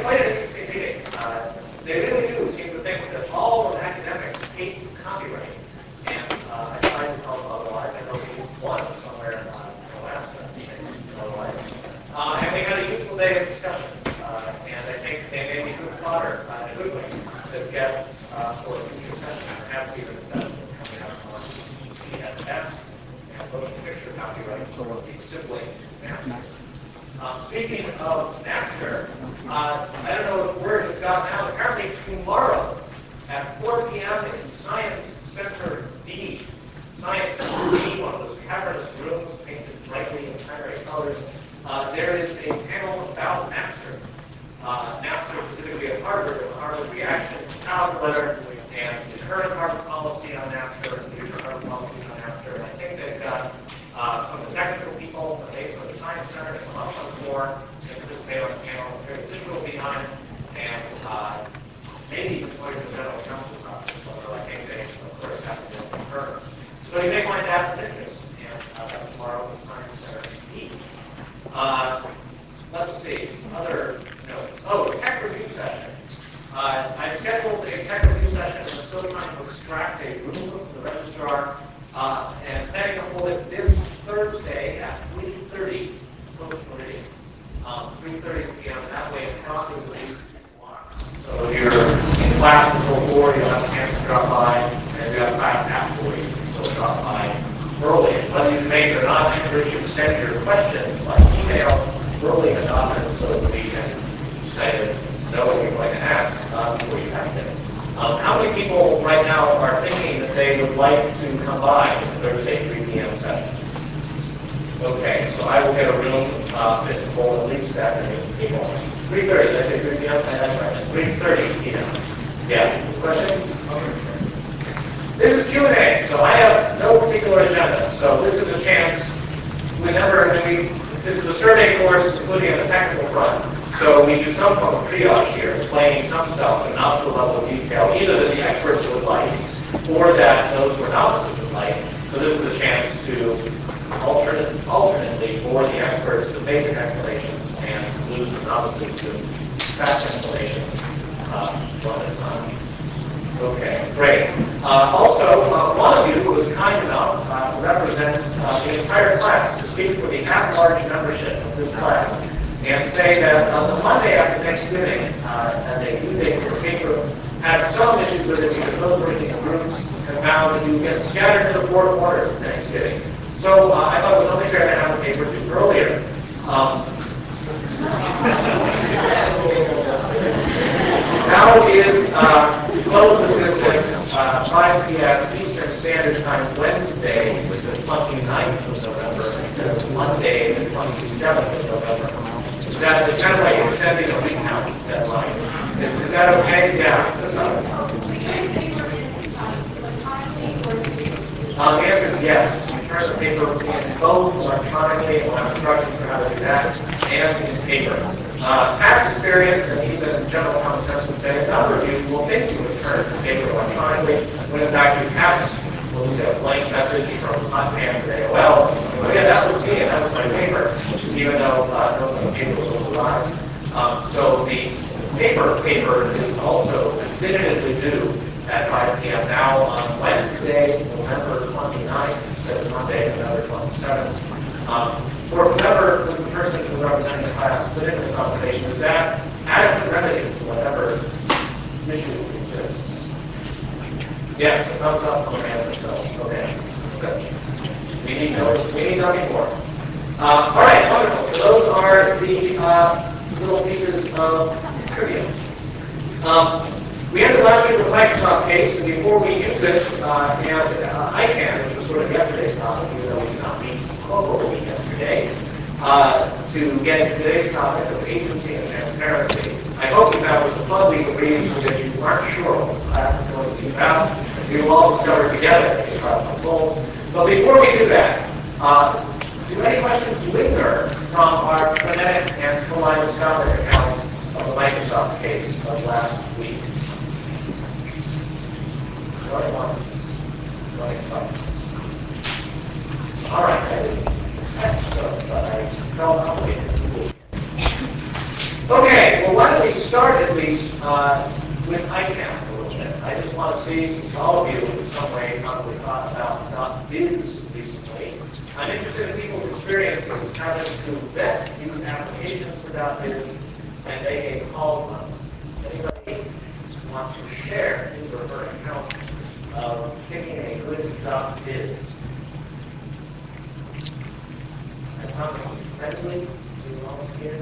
quite an interesting meeting. They really do seem to think that all of academics hate copyright. And I tried to tell them otherwise. I know at least one somewhere in Alaska thinks otherwise. And we had a useful day of discussions. And I think they may be good fodder in a good way as guests for a future session, perhaps even a session that's coming up on ECSS and motion picture copyright, sort of the sibling to Napster. Speaking of Napster, I don't know if word has gotten out. Apparently tomorrow at 4 p.m. in Science Center D. Science Center D, one of those cavernous rooms painted brightly in primary colors, there is a panel about Napster. Napster specifically at Harvard, and the Harvard reaction to the Child letter, and the current Harvard policy on Napster, and future Harvard policies on Napster. And I think they've got some of the technical people based on the Science Center to come up on the floor and participate on the panel. There's a digital behind, and maybe even somebody from the General Counsel's office, although I think they, of course, have to be confirmed. So you may find that of interest, and that's tomorrow in the Science Center D. Let's see, other notes. Oh, tech review session. I've scheduled a tech review session, and I'm still trying to extract a room from the registrar, and planning to hold it this Thursday at 3:30 post-meridian. 3:30 p.m., and that way it crosses at least 2 blocks. So if you're in class until 4, you'll have a chance to drop by, and if you have class after 4, you can still drop by early. And whether you make it or not, I encourage you to send your questions by email early and often so that we can kind of know what you're going to ask before you ask it. How many people right now are thinking that they would like to come by the Thursday 3 p.m. session? Okay, so I will get a room fit full at least that many people. 3:30, did I say 3 p.m.? That's right, 3:30 p.m. Yeah, questions? This is Q&A, so I have no particular agenda. So this is a chance, this is a survey course, including on the technical front. So we do some form of triage here, explaining some stuff, but not to a level of detail, either that the experts would like, or that those who are novices would like. So this is a chance to alternately for the experts to basic explanations and lose the novices to fast explanations one at a time. Okay, great. Also, one of you was kind enough to represent the entire class, to speak for the at-large membership of this class, and say that the Monday after Thanksgiving, as a due date for a paper, had some issues with it because those working in groups have found that you get scattered into 4 corners of Thanksgiving. So I thought it was only fair to have the paper due earlier. Now is close of business, 5 p.m. Eastern Standard Time, Wednesday, the 29th of November, instead of Monday, the 27th of November. Is that kind of like extending a recount deadline? Is that okay? Yeah, it's the answer is yes. You turn the paper in both electronically, and we'll have instructions for how to do that, and in paper. Past experience and even general common sense would say a number of you will think you have turned the paper electronically, when in fact you haven't. We'll just get a blank message from Hot Pants at AOL. Oh yeah, that was me, and that was my paper, even though it wasn't the paper was alive. So the paper is also definitively due at 5 p.m. now on Wednesday, November 29th, instead of Monday, November 27th. For whoever was the person who represented the class put in this observation, is that adequate remedy to whatever issue exists? Yes, a thumbs up from Amanda, so okay. Good. We need nothing more. All right, wonderful. So those are the little pieces of trivia. We ended last week with the Microsoft case, and before we use it, ICANN, which was sort of yesterday's topic, even though we did not meet corporally yesterday, to get into today's topic of agency and transparency. I hope you found this a fun week of reading so that you aren't sure what this class is going to be about. We will all discover together as the class unfolds. But before we do that, do any questions linger from our frenetic and kaleidoscopic account of the Microsoft case of last week? Going once, going twice. All right, I didn't expect so, but I felt obligated to do it. Okay, well, why don't we start at least with ICANN a little bit. I just want to see, since all of you in some way probably thought about .biz recently, I'm interested in people's experiences having to vet these applications for .biz and make a call on them. Does anybody want to share his or her account of picking a good .biz? I promise to be friendly to volunteer.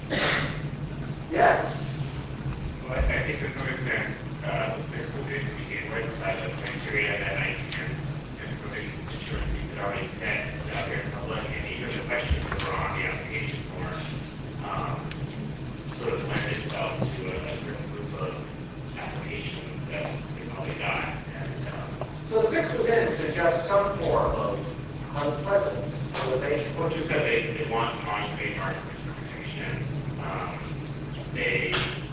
Yes. Well, I think to some extent, this will be to begin with, the criteria that I can information assurances had already set out there in public, and even the questions that were on the application form sort of lend itself to a certain group of applications that they probably got. And so the fix was in to suggest some form of unpleasant motivation. Well, just that they want strong trademark protection. They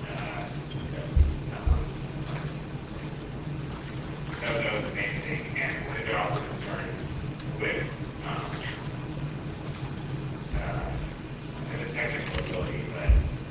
that was the main thing, and they're also concerned with the technical ability, but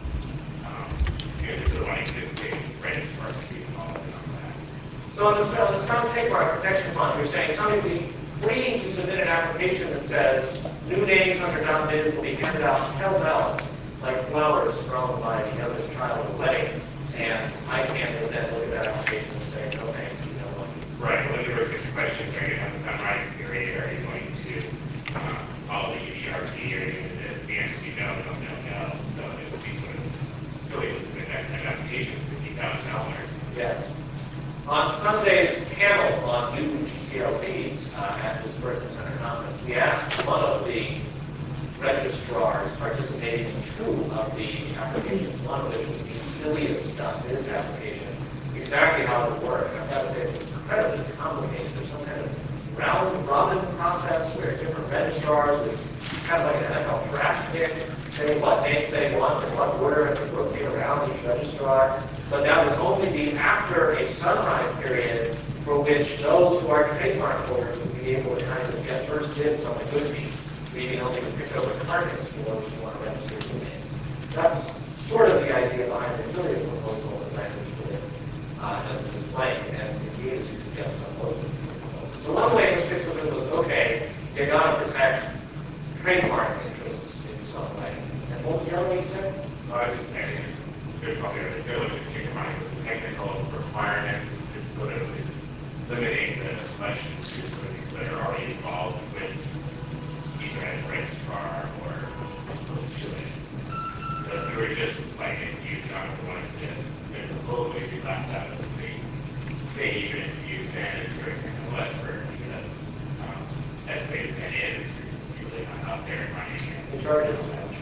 this is one existing registrar to be involved in all that. So on this strong trademark protection fund, you're saying somebody will be free to submit an application that says new names under .biz will be handed out pell-mell, like flowers thrown by the youngest child at a wedding, and I can't then look at that application and say, no thanks, you don't want me. Right. Well, there were 6 questions. Are you going to have a sunrise period? Are you going to follow the UDRP? Are you going to this? The answer would be no, no, no, no. So it would be sort of silly to submit that kind of application for $50,000. Yes. On Sunday's panel on new GTLPs at this Berkeley Center conference, we asked one of the registrars participating in 2 of the applications, one of which was the Affiliates.biz application, exactly how it would work. And I've got to say, it was incredibly complicated. There's some kind of round-robin process where different registrars would kind of like an NFL draft pick, say what names they want in what order, and people rotate around each registrar. But that would only be after a sunrise period for which those who are trademark holders would be able to kind of get first dibs on the good piece, meaning only to pick over targets for those who want to register new names. That's sort of the idea behind the affiliate proposal as I understood it, as it was explained, and indeed as you suggested on most of the proposals. So one way in which this was okay, you got to protect trademark interests in some way. And what was the other way you said? I was just saying, there's probably a fairly distinct amount of technical requirements. It sort of is limiting the selection to sort of people that are already involved with either as a registrar or close to it. So if you were just like, if you wanted to submit a proposal, you'd be left out of the state even if you then it's very technical expert because as big as that is, you're really not out there running it. The charges too much.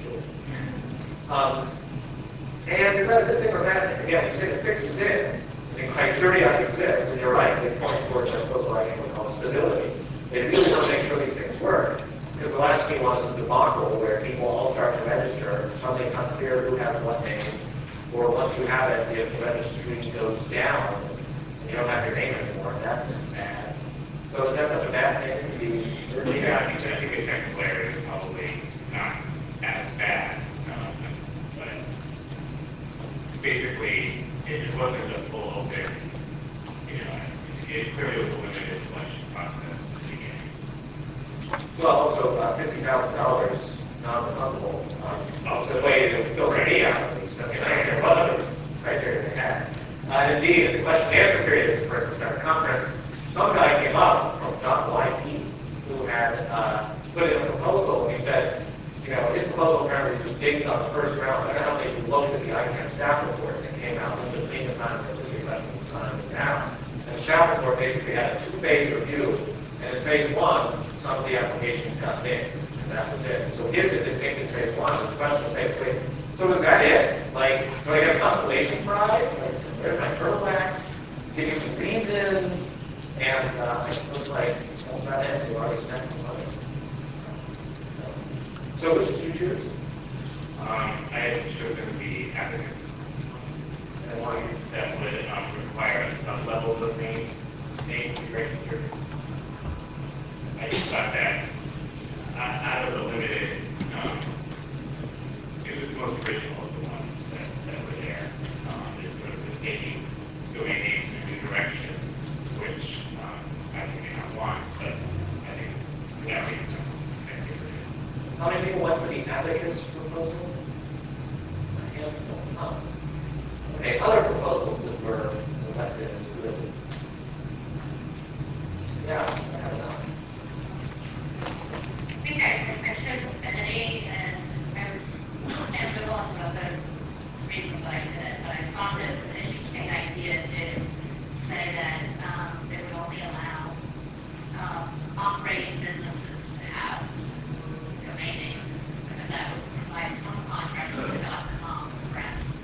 And is that a good thing or a bad thing? Again, you say the fix is in, the criteria exist, and you're right, they point towards, I suppose, what I can call stability. They really want to make sure these things work, because the last thing was a debacle where people all start to register, suddenly it's unclear who has what name, or once you have it, if the registry goes down, and you don't have your name anymore, that's bad. So is that such a bad thing to be? Yeah, I think the technical area is probably not as bad. Basically, it wasn't a full open, it clearly was a limited selection process at the beginning. Well, also $50,000 non-refundable. Also, the way it fills me out, at least. I mean, I don't care what other criteria they had. And indeed, in the question and answer period at the Berkeley Center conference, some guy came up from .YP who had put in a proposal, and he said, his proposal apparently was dinged on the first round. I don't know if you looked at the ICANN staff report that came out in between the time that this election was signed and now. And the staff report basically had a 2-phase review. And in phase 1, some of the applications got dinged, and that was it. So his had been dinged in phase 1. The question was basically, so was that it? Like, do I get a consolation prize? Like, where's my turtlebacks? Give me some reasons. And I was like, that's not it. You already spent the money. So which did you choose? I had chosen the Abacus one that would require a sub-level of name to be registered. I just thought that out of the limited, it was the most original of the ones that Okay, other proposals that were elected as good. Yeah, I don't know. I think I chose Affinity, and I was ambivalent about the reason that I did it, but I found it was an interesting idea to say that they would only allow operating businesses to have domain name in the system, and that would provide some contrast to the .com, perhaps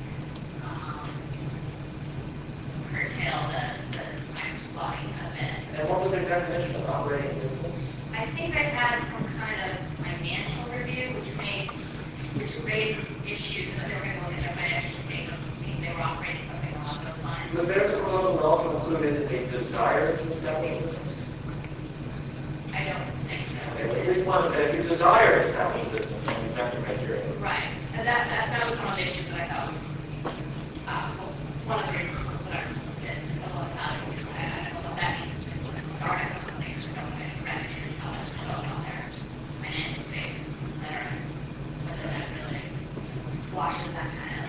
curtail the cyber squatting a bit. And what was their definition of operating business? I think they had some kind of financial review, which raises issues, and that they were going to look at their financial statements to see if they were operating something along those lines. Was their proposal also included a desire to establish a business? I don't think so. Okay, well, at least one said if you desire to establish a business, then you've met the criteria. Right, and that was one of the issues that I thought was one of the reasons that I was a bit ambivalent about it, because I don't know what that means in terms of startup companies that don't have any revenues, how that will show up on their financial statements, et cetera. Whether that really squashes that kind of.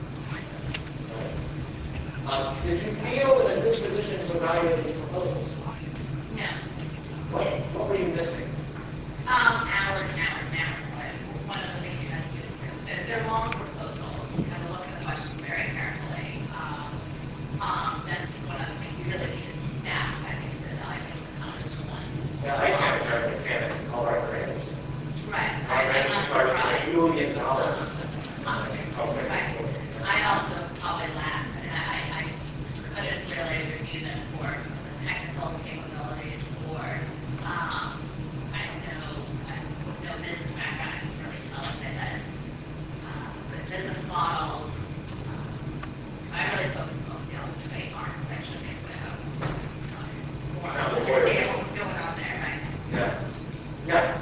Did you feel in a good position to evaluate these proposals? No. What were you missing? Hours and hours and hours. But one of the things you have to do is they're long proposals. You have to look at the questions very carefully. That's one of the things you really need is staff, I think, to evaluate them, not just one. Yeah, I can't start a mechanic to call Arthur Anderson. Right. Arthur I'm Anderson not charges surprised. $1 million. Right. I also probably laughed, and I couldn't really review them for some of the technical capabilities, or I don't know, I would know business background. I can really tell if they had the business models. So I really focused mostly on the trademark section because I have more Sounds like understanding what was going on there, right? Yeah. Yeah.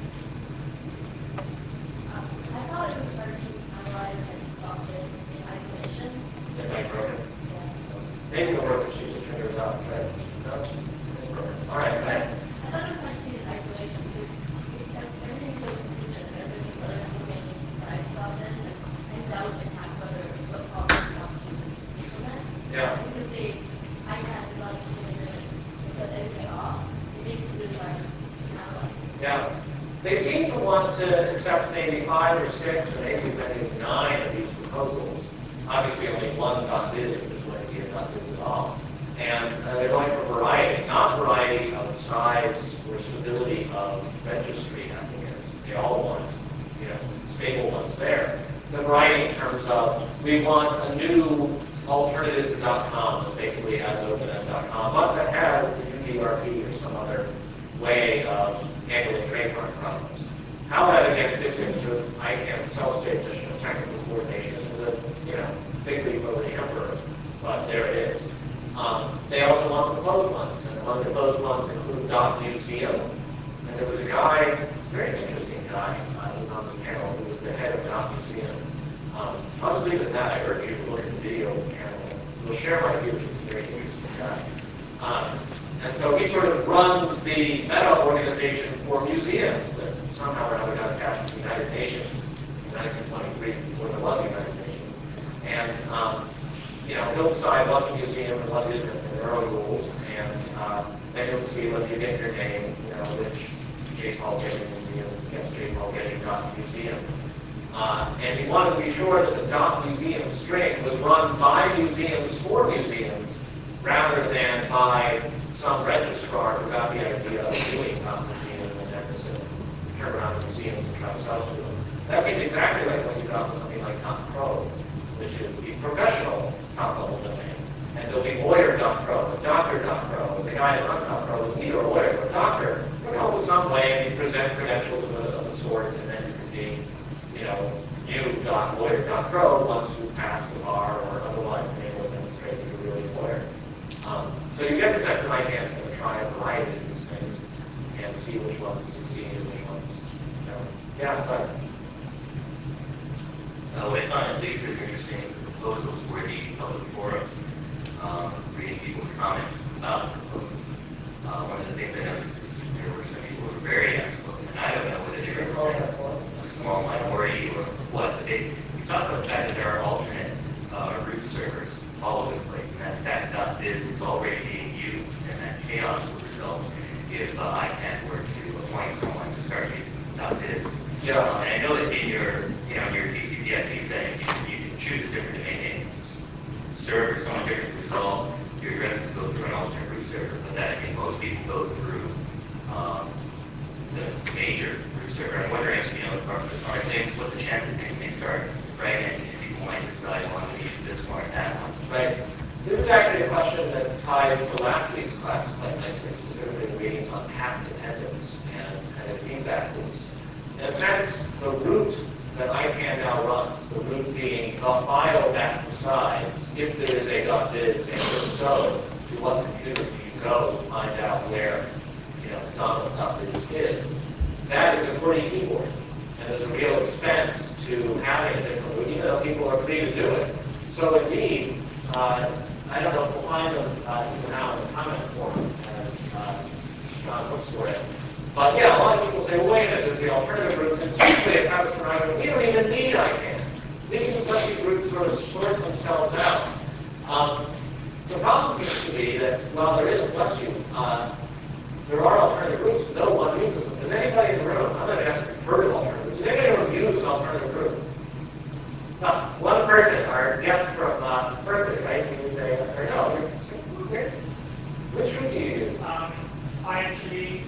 I thought it was hard to analyze and stop this in isolation. Is that Mike broken? Yeah. Maybe the work that she just turned herself, right? No? It's broken. All right, go ahead. I thought it was hard to see it in isolation because everything's so contingent. Everything's other domains besides Scotland, and that would impact what policy options we implement. Yeah. Because I had the non-disclosure and set everything off. It makes it really hard to analyze. Yeah. They seem to want to accept maybe 5 or 6 or maybe as many as 9 of these proposals. Obviously, only one .biz if there's going to be a .biz at all. And they're going for variety, not variety of size or stability of registry applicants. They all want, stable ones there. The variety in terms of we want a new alternative to .com that's basically as open as .com, but that has the UDRP or some other way of handling trademark problems. How that again fits into ICANN's self-state mission of technical coordination is a big leap over the emperor, but there it is. They also want some closed ones, and among the closed ones include .museum. And there was a guy, a very interesting guy, who was on this panel, who was the head of .museum. I'll just leave it at that. I urge you to look at the video of the panel. We'll share my view. He's a very interesting guy. And so he sort of runs the meta organization for museums that somehow or another got attached to the United Nations in 1923 before there was a United Nations. And, he'll decide what's a museum and what isn't, and there are rules. And then you'll see whether you get your name, which J. Paul Getty Museum gets J. Paul Getty Museum. And he wanted to be sure that the .museum string was run by museums for museums rather than by some registrar who got the idea of doing .museum and then was going to turn around to museums and try to sell it to them. That seemed exactly like what you got with something like .pro, which is the professional top-level domain. And there'll be lawyer.pro, doctor.pro. The guy that runs .pro is neither a lawyer or a doctor. There'll come up with some way and you present credentials of a sort, and then you can be, new.lawyer.pro once you pass the bar or otherwise been able to demonstrate that you're really a lawyer. So you get the sense that ICANN's going to try a variety of these things and see which ones succeed and which ones don't. Yeah, but what I found at least as interesting as the proposals were the public forums, reading people's comments about the proposals. One of the things I noticed is there were some people who were very outspoken, and I don't know whether they represent a small minority or what, but we talked about the fact that there are alternate servers all over the place, and that in fact .biz is already being used, and that chaos would result if ICANN were to appoint someone to start using .biz. Yeah. And I know that in your, your TCP/IP settings, you can choose a different domain name server, someone different to resolve your addresses go through an alternate root server, but that I think most people go through the major root server. I'm wondering, are things, what's the chance that things may start fragmenting and people might decide, well, I'm going to use this one or that one? Right. This is actually a question that ties to last week's class quite nicely, specifically the readings on path dependence and kind of feedback loops. In a sense, the root that ICANN now runs, the root being the file that decides if there is a .biz, and if so, to what computer do you go to find out where, McDonald's.biz is. That is a QWERTY keyboard, and there's a real expense to having a different root, even though people are free to do it. So indeed, I don't know if we'll find them even now in the comment form as John looks for it. But yeah, a lot of people say, well, wait a minute, there's the alternative routes. It's usually a premise provider. We don't even need ICANN. We can just let these routes sort of sort themselves out. The problem seems to be that while there is, bless you, there are alternative routes, no one uses them. Does anybody in the room, I'm going to ask if you've heard of alternative routes, does anybody use an alternative route? No, one person, our guest from Berkeley, right? He would say, no, which route do you use? I actually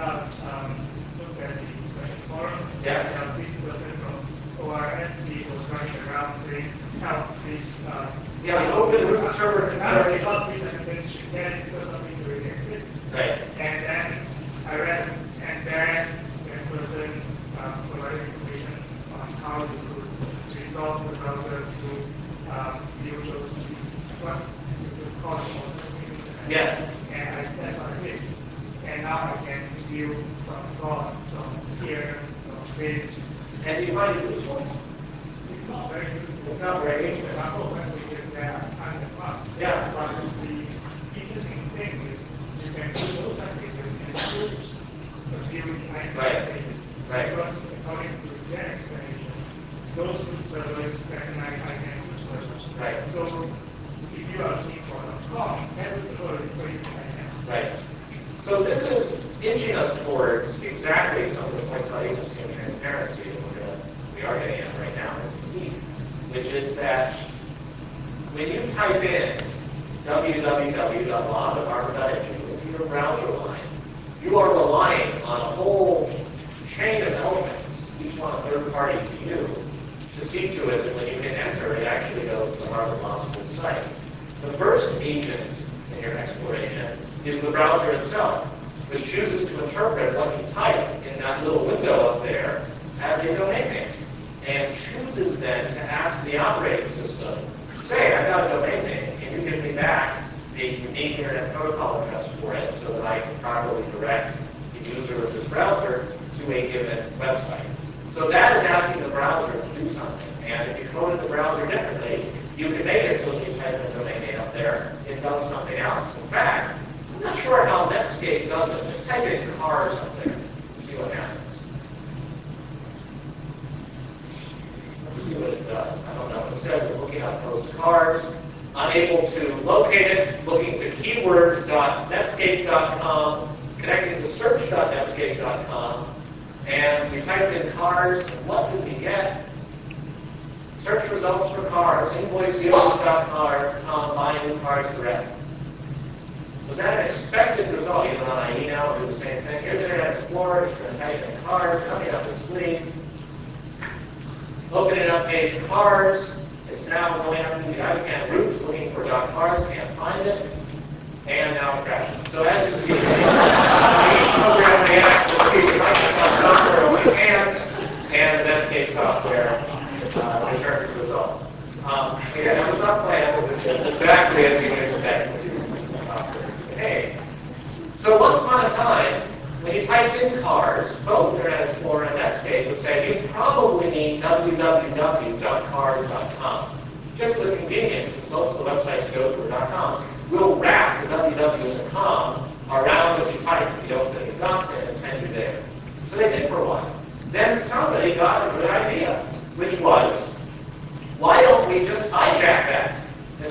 looked at the discussion forums. Yeah. This person from ORSC was running around saying, help this. Yeah, the open root server. Help this attention again because of this already exists. Right. And then I read, and then that person provided information on how you could resolve the browser to view those what you could call it. Yes. And that's what I did. And now I can view from God, from here, from this. And do you find it useful? It's not very useful. It's not very useful. Because there are tons of bugs. Yeah. But the interesting thing is you can do those activities and still view the Right. pages. Right. Because according to their explanation, those root servers recognize ICANN root servers. Right. So if you are looking for .com, that is already for you ICANN. Right. So this is inching us towards exactly some of the points about agency and transparency that we are getting at right now as we speak, which is that when you type in www.law.harvard.edu into your browser line, you are relying on a whole chain of elements, each one a third party to you, to see to it that when you hit enter, it actually goes to the Harvard Law School site. The first agent in your exploration is the browser itself, which chooses to interpret what you type in that little window up there as a domain name, and chooses then to ask the operating system, say, I've got a domain name, can you give me back the unique Internet Protocol address for it so that I can properly direct the user of this browser to a given website. So that is asking the browser to do something, and if you coded the browser differently, you can make it so when you type in a domain name up there, it does something else. In fact, I'm not sure how Netscape does it. Just type in cars up there and see what happens. Let's see what it does. I don't know. It says it's looking up those cars. Unable to locate it, looking to keyword.netscape.com, connecting to search.netscape.com, and we typed in cars, and what did we get? Search results for cars, invoicedealers.com, buy new cars direct. Was that an expected result? Even on IE now, we'll do the same thing. Here's Internet Explorer, just going to type in cars, coming up the sleeve. Opening up page cars. It's now going up to the ICANN root, looking for .cars, can't find it, and now it crashes. So as you see, each program reacts to the Microsoft software when it can, and the Netscape software returns the result. Again, that was not planned, it was just exactly as you would expect to behave. So once upon a time, when you typed in cars, both Internet Explorer and Netscape would say you probably need www.cars.com. Just for convenience, since most of the websites you go through are .coms, we'll wrap the www and the com around what you type if you don't put any dots in and send you there. So they did for a while. Then somebody got a good idea, which was, why don't we just hijack that? And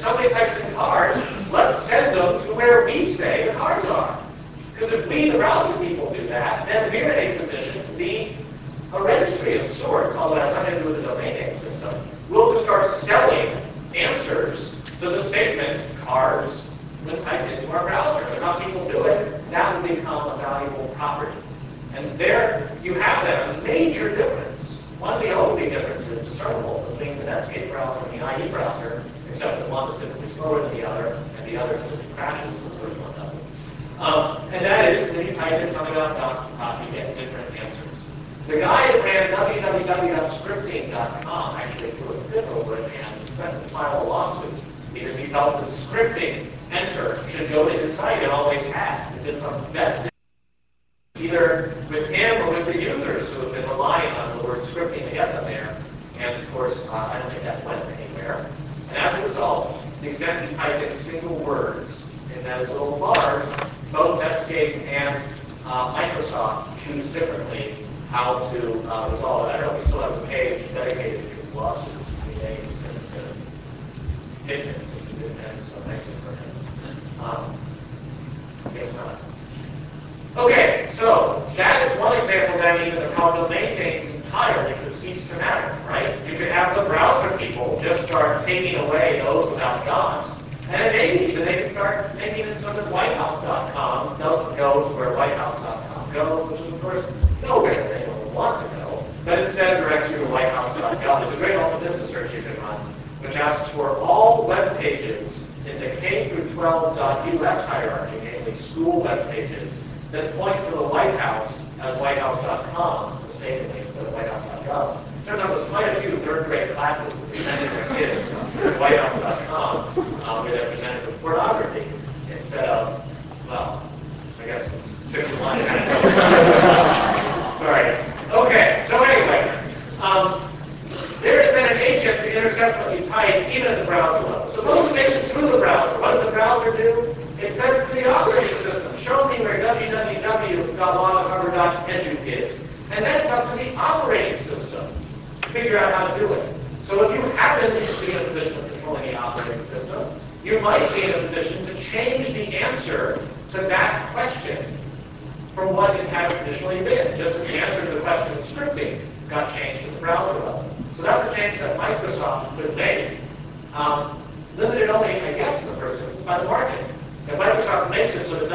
somebody types in cars, let's send them to where we say the cars are. Because if we, the browser people, do that, then we're in a position to be a registry of sorts, although it has nothing to do with the domain name system. We'll just start selling answers to the statement cars when typed into our browser. If enough people do it, that will become a valuable property. And there you have that, a major difference. One of the only differences discernible between the Netscape browser and the IE browser, except that one is typically slower than the other, and the other typically crashes when the first one doesn't. And that is, when you type in something else, you get different answers. The guy that ran www.scripting.com actually threw a fit over it and threatened to file a lawsuit because he felt that scripting enter should go to his site and always had. It did some vested either with him or with the users who have been relying on the word scripting to get them there. And of course, I don't think that went anywhere. And as a result, to the extent you type in single words in those little bars, both Netscape and Microsoft choose differently how to resolve it. I don't know if he still has a page dedicated to his lawsuit. He may have since hidden it since it didn't end so nicely for him. I guess not. Okay, so that is one example then even of how domain names entirely could cease to matter, right? You could have the browser people just start taking away those without DOS, and then maybe even they could start making it so that whitehouse.com doesn't go to where whitehouse.com goes, which is of course nowhere that anyone would want to go, but instead directs you to whitehouse.gov. There's a great Alta Vista search you can run, which asks for all web pages in the K through 12.US hierarchy, namely school web pages, that point to the White House as whitehouse.com, mistakenly, instead of whitehouse.gov. Turns out there's quite a few third-grade classes that presented their kids to whitehouse.com, where they're presented with pornography instead of, well, I guess it's 6 to 1. Sorry. Okay, so anyway, there is then an agent to intercept what you type, even at the browser level. Suppose it makes it through the browser. What does the browser do? It says to the operating system, show me where www.lawandharvard.edu is. And then it's up to the operating system to figure out how to do it. So if you happen to be in a position of controlling the operating system, you might be in a position to change the answer to that question from what it has traditionally been, just as the answer to the question of scripting got changed at the browser level. So that's a change that Microsoft could make, limited only, I guess, in the first instance, by the market. If Microsoft makes it so that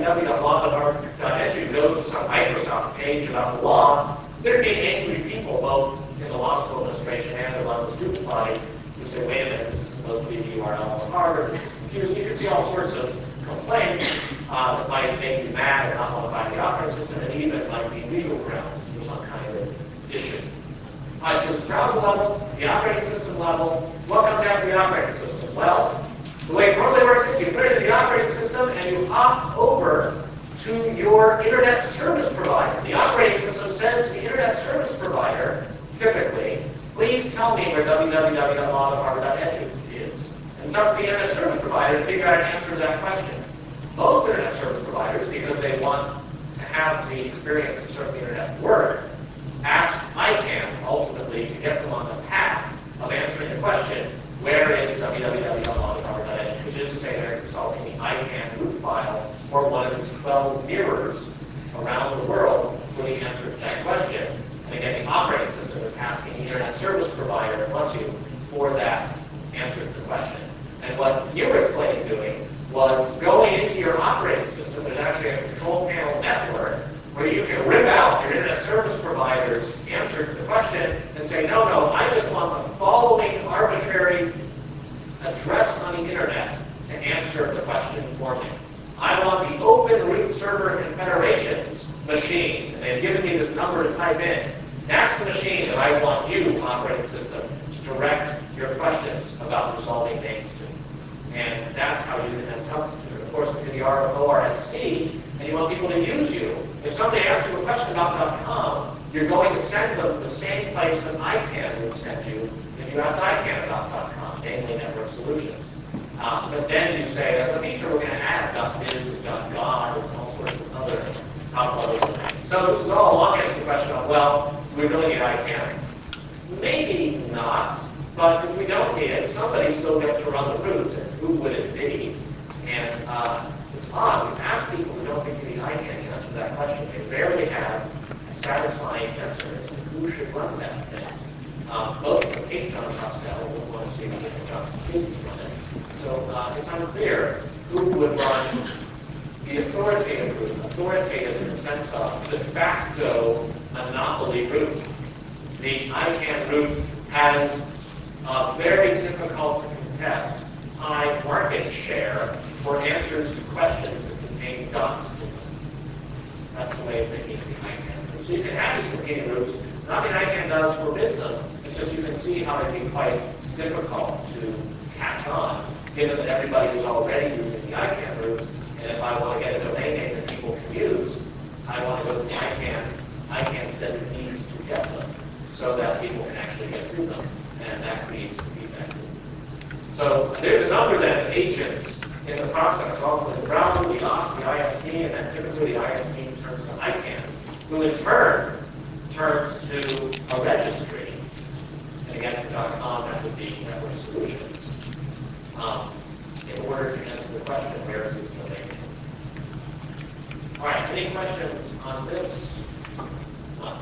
www.law.edu goes to some Microsoft page about the law, there'd be angry people, both in the law school administration and among the student body, who say, wait a minute, this is supposed to be the URL of Harvard, this is confusing. You can see all sorts of complaints that might make you mad and not want to buy the operating system, and even might be legal grounds for some kind of issue. All right, so it's browser level, the operating system level. What comes after the operating system? Well, the way it normally works is you put it in the operating system and you hop over to your internet service provider. The operating system says to the internet service provider, typically, please tell me where www.lawandharvard.edu is. And it's up to the internet service provider to figure out an answer to that question. Most internet service providers, because they want to have the experience of surfing the internet work, ask ICANN ultimately to get them on the path of answering the question, where is www.lawandharvard.edu, which is to say they're consulting the ICANN root file or one of its 12 mirrors around the world for the answer to that question. And again, the operating system is asking the internet service provider, plus you, for that answer to the question. And what you were explaining doing was going into your operating system. There's actually a control panel network where you can rip out your internet service provider's answer to the question and say, no, I just want the following arbitrary address on the internet to answer the question for me. I want the Open Root Server Confederation's machine, and they've given me this number to type in. That's the machine that I want you, operating system, to direct your questions about resolving names to. And that's how you can then substitute. Of course, if you're the ORSC and you want people to use you, if somebody asks you a question about .com, you're going to send them the same place that ICANN would send you if you asked ICANN about .com, namely Network Solutions. But then you say, as a feature, we're going to add .biz and .god and all sorts of other top-level domains. So this is all a long answer to the question of, well, do we really need ICANN? Maybe not, but if we don't need it, somebody somebody still gets to run the route, and who would it be? And it's odd. We ask people who don't think you need ICANN to answer that question. They rarely have a satisfying answer as to who should run that thing. Both the Kate John Costello would want to see the Johnson kids run it. So it's unclear who would run the authoritative route, authoritative in the sense of de facto monopoly route. The ICANN route has very difficult to contest high market share for answers to questions that contain dots in them. That's the way of thinking of the ICANN route. So you can have these competing routes. Nothing ICANN does forbids them. It's just you can see how it'd be quite difficult to catch on, given that everybody is already using the ICANN route. And if I want to get a domain name that people can use, I want to go to the ICANN's designees to get them, so that people can actually get through them. And that creates the feedback loop. So there's a number then of agents in the process, often the browser, the OS, the ISP, and then typically the ISP turns to ICANN, who in turn turns to a registry. And again, for .com, that would be Network Solutions, in order to answer the question, where is this domain name? All right, any questions on this much?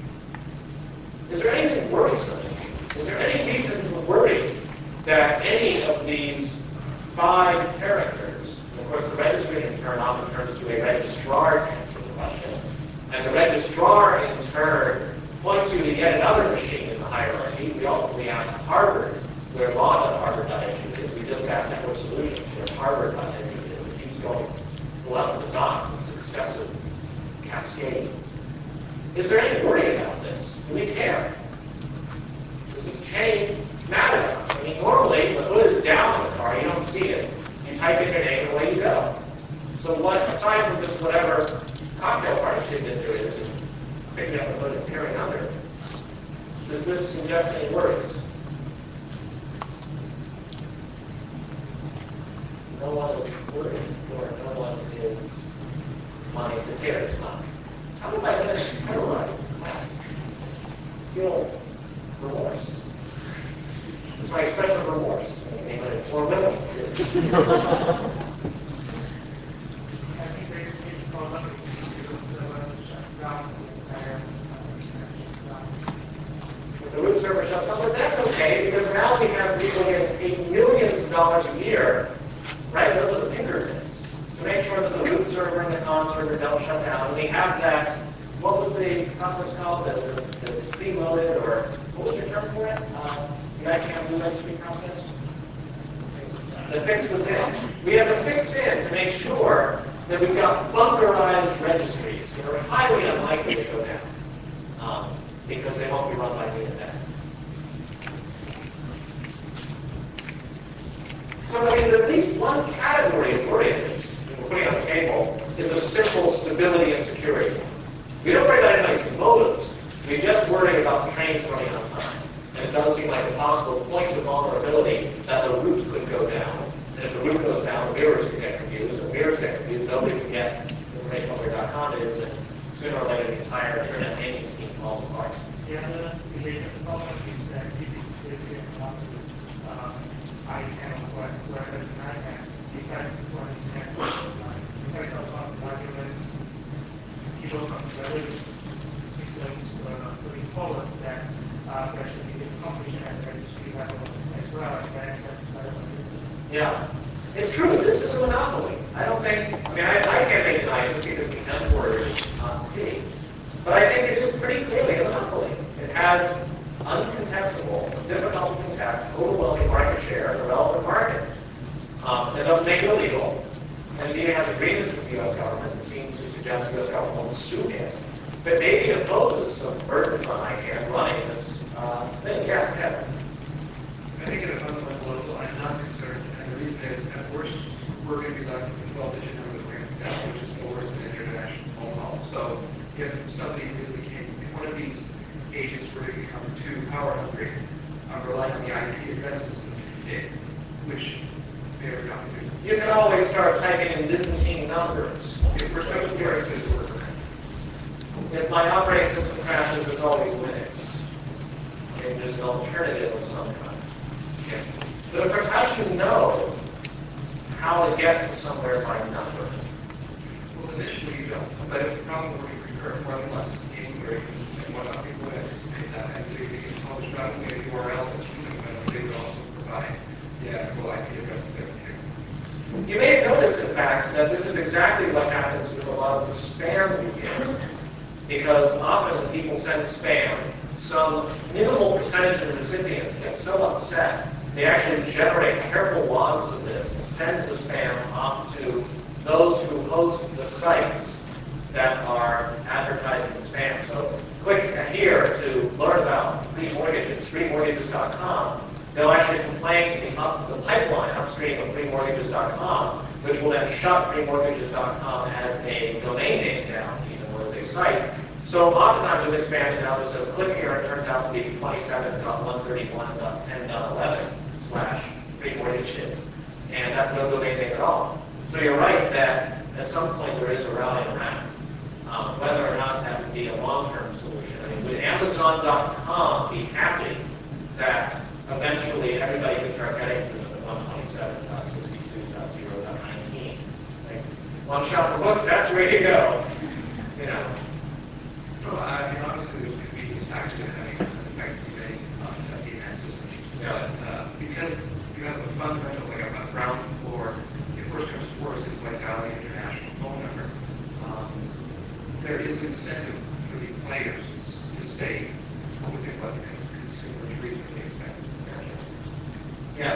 Is there anything worrisome? Is there any reason to worry that any of these 5 characters, and of course the registry in turn often turns to a registrar to answer the question, and the registrar in turn points you to yet another machine in the hierarchy. We ultimately ask Harvard where log.harvard.edu is. We just asked Network Solutions where Harvard.edu is. It keeps going up to the dots in successive cascades. Is there any worry about this? Do we care? Does this change matter to us? I mean, normally the hood is down on the car, you don't see it. You type in your name and away you go. So what, aside from just whatever cocktail partnership that there is, and picking up the hood and peering under, does this suggest any worries? No one is worried, or no one is wanting to tear his mind. How am I going to paralyze this class? Feel remorse. It's my expression of remorse. Or will. I think basically the problem is the root server shuts down the entire If the root server shuts down, but that's okay, because now we have people getting paid millions of dollars a year, right? Those are the fingertips, to make sure that the root server and the comm server don't shut down. And we have that, what was the process called? The preloaded, or what was your term for it? The ICANN blue registry process? The fix was in. We have a fix in to make sure that we've got bunkerized registries that are highly unlikely to go down, because they won't be run by me today. So I mean, at least one category of worry, at least, we're putting on the table, is a simple stability and security. We don't worry about anybody's motives. We just worry about the trains running on time. And it does seem like a possible point of vulnerability that the root could go down. And if the root goes down, the mirrors can get confused. And the mirrors get confused, nobody can get information on where .com is, and sooner or later the entire internet naming scheme falls apart. The other related problem is that this is basically an example ICANN or whatever is an ICANN decides what internet in fact, a lot of arguments people from relevance systems putting forward that there should be competition at the registry level as well, and then that's better. Yeah. It's true, this is a monopoly. I don't think, I mean, I can't make deny just because the end word is big. But I think it is pretty clearly a monopoly. It has uncontestable, difficult to contest, overwhelming market share in the relevant market. It doesn't make it illegal. And indeed, it has agreements with the U.S. government that seem to suggest the U.S. government will sue it. But maybe it poses some burdens on ICANN running this thing. Yeah, Kevin. I think at a fundamental level, I'm not concerned, and the reason is, at worst, we're going to be left with a 12-digit number that we're going to dial, which is no worse than an international phone call. So if somebody really became, if one of these agents were to become too power hungry, I'm relying on the IP addresses of the state, which they are not doing. You can always start typing in Byzantine numbers. If we're supposed to work this work, If my operating system crashes, there's always Linux. Okay, there's an alternative of some kind. yeah. But of course, how do you know how to get to somewhere by number? Well, initially you don't, but if the problem where you recur more than once in where and what other people anticipate that, and you can publish not only a URL that's human, but they would also provide the actual IP address of their computer. You may have noticed, in fact, that this is exactly what happens with a lot of the spam we get. Because often when people send spam, some minimal percentage of the recipients get so upset, they actually generate careful logs of this and send the spam off to those who host the sites that are advertising spam. So click here to learn about free mortgages, freemortgages.com. They'll actually complain to the pipeline upstream of freemortgages.com, which will then shut freemortgages.com as a domain name down, even though it's a site. So oftentimes with expanded now, it says click here, and it turns out to be 27.131.10.11/freemortgages. And that's no domain name at all. So you're right that at some point there is a rallying around. Whether or not that would be a long-term solution. I mean, would Amazon.com be happy that eventually everybody can start getting to the 127.62.0.19? Like, one shop for books, that's where you go. You know. No, I mean, obviously there's convenience factor having an effect on many DNS systems. Yeah. But because you have a fundamental, like a ground floor, if worse comes to worse, it's like dialing an international phone number. There is an incentive for the players to stay within what the consumers reasonably expect. Yeah.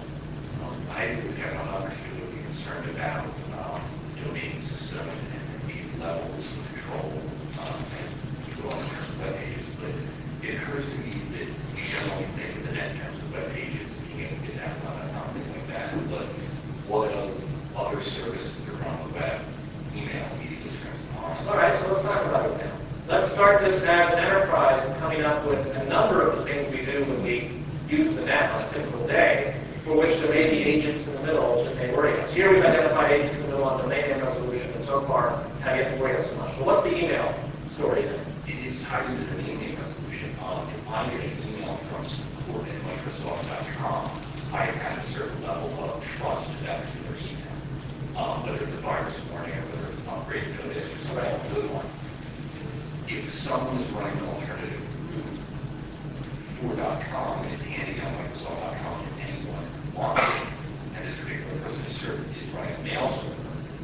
I agree with Kevin. I'm not particularly concerned about domain system and these levels of control as you go on terms of web pages, but it occurs to me that we generally think of the net in terms of web pages and being able to get Amazon.com, things like that. But what other services that are on the web, email, media districts, All right, so let's talk about it now. Let's start this as an enterprise and coming up with a number of the things we do when we use the net on a typical day, for which there may be agents in the middle that may worry us. Here we've identified agents in the middle on domain name resolution, and so far have yet to worry us so much. But what's the email story then? it's tied into the domain resolution. If I get an email from support at Microsoft.com, I attach a certain level of trust to that particular email. Whether it's a virus warning or whether it's an upgrade notice or something along those lines. If someone is running an alternative route for .com and is handing out Microsoft.com to anyone who wants it, and this particular person is running a mail server,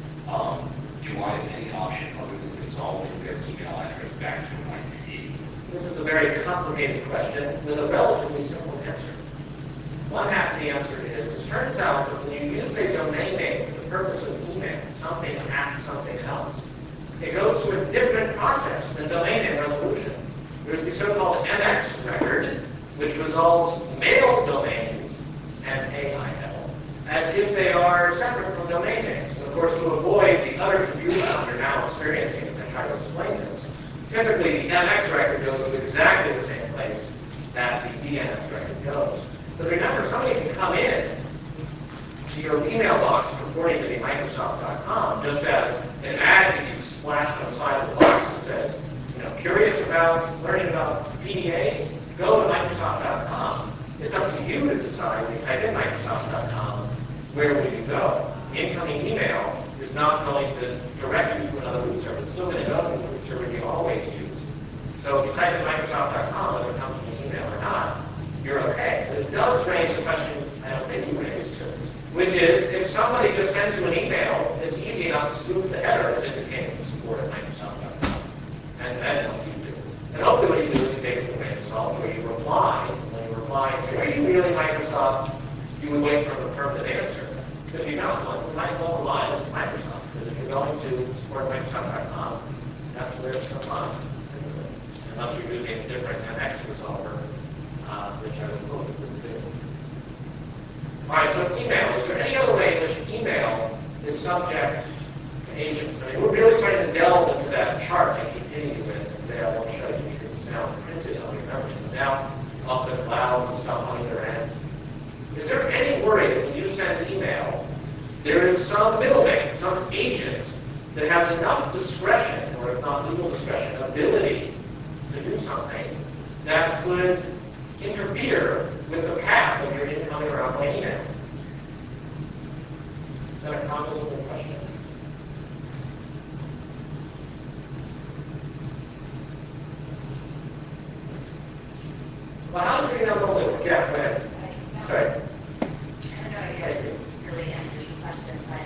do I have any option other than resolving their email address back to an IP? This is a very complicated question with a relatively simple answer. One half of the answer is, it turns out that when you use a domain name for the purpose of email, something at something else, it goes through a different process than domain name resolution. There's the so-called MX record, which resolves mail domains, M-A-I-L, as if they are separate from domain names. And of course, to avoid the utter confusion you're now experiencing as I try to explain this, typically the MX record goes to exactly the same place that the DNS record goes. So remember, somebody can come in to your email box purporting to be Microsoft.com, just as an ad can be splashed on the side of the box that says, curious about learning about PDAs? Go to Microsoft.com. It's up to you to decide when you type in Microsoft.com, where will you go? The incoming email is not going to direct you to another root server. It's still going to go to the root server you always use. So if you type in Microsoft.com, whether it comes from the email or not, you're okay. But it does raise the question I don't think you raised, which is, if somebody just sends you an email, it's easy enough to spoof the header as indicating the support at Microsoft.com. And then what do you do? And hopefully what you do is you take it to the way it's solved, where you reply. When you reply and say, are you really Microsoft? You would wait for an affirmative answer. If you don't, you might well rely on Microsoft. Because if you're going to support Microsoft.com, that's where it's going to lie. Unless you're using a different MX resolver, which I would hope it would do. All right, so email. Is there any other way in which email is subject to agents? I mean, we're really starting to delve into that chart I keep hitting you with, and today I won't show you because it's now printed on your memory. But now, off the cloud and stuff on either end. Is there any worry that when you send email, there is some middleman, some agent that has enough discretion, or if not legal discretion, ability to do something that could interfere with the path of your incoming or outgoing email? Is that a composable question? Well, how does your email normally work? Yeah, go ahead. Sorry. I don't know if this really answers your question, but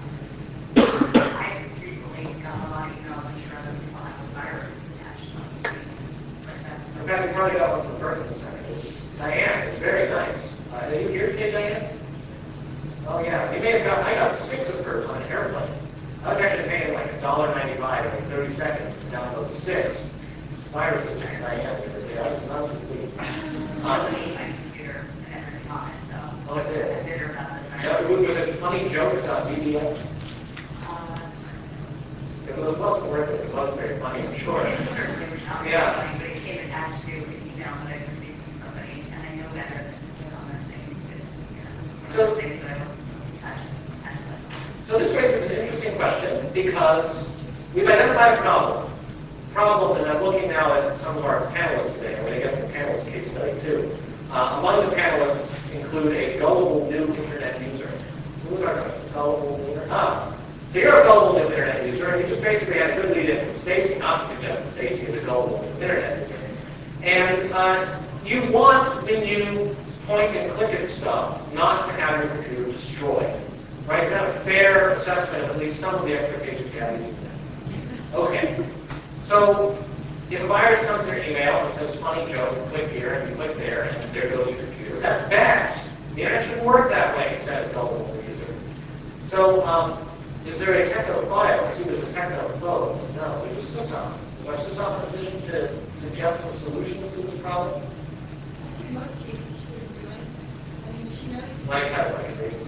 I recently got a lot of emails, I'm sure other people have with viruses attached to them. In fact, you probably got one from Burton in a second. It's Diane. It's very nice. Are you here today, Diane? Oh, yeah. You may have got, I got 6 of hers on an airplane. I was actually paying like $1.95 every 30 seconds to download 6 viruses from Diane the other day. I was not too pleased. My computer and everything on it, so Oh, it did. I'm bitter about this. Was it funnyjoke.bds? It wasn't worth it. It wasn't very funny, I'm sure. It certainly was not Yeah. funny, but it came attached to an email that I received from somebody, and I know better than to put on those things, but, you know, it's one of those things that I wasn't supposed to touch. So this raises an interesting question because we've identified a problem, and I'm looking now at some of our panelists today. I'm going to get to the panelist case study too. Among the panelists include a gullible new internet user. Who's our gullible new internet? So you're a gullible new internet user, and you just basically had a good lead in from Stacy, not to suggest that Stacy is a gullible new internet user. And you want, when you point and click at stuff, not to have your computer destroyed. Right? Is that a fair assessment of at least some of the expectations you have using that? Okay. So if a virus comes to your email and says funny joke, click here, and you click there, and there goes your computer, that's bad. The internet shouldn't work that way, says gullible user. So is there a techno-file? I see there's a techno-phobe. No, there's a sysop. Is our sysop in a position to suggest some solutions to this problem? In most cases, she isn't doing. I mean, she knows. Like how, like this?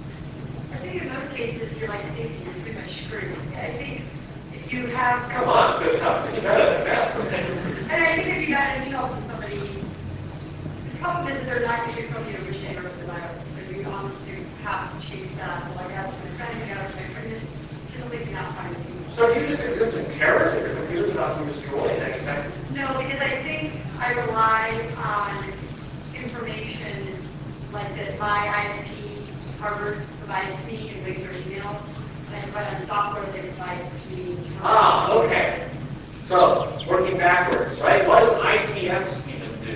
I think in most cases, you're like Stacy, you're pretty much screwed. I think if you have... Come on, sysop. It's better than that. And I think if you got an email from somebody, the problem is they're not usually from the originator of the virus, so you honestly have to chase that. Well, I got my friend, I got my friend, typically cannot find the email. So if you just exist in terror that your computer's about to be destroyed in any second? No, because I think I rely on information like that my ISP, Harvard, provides me in regular emails, and I provide on software they provide to me. Ah, okay. So, working backwards, right? What does ITS even do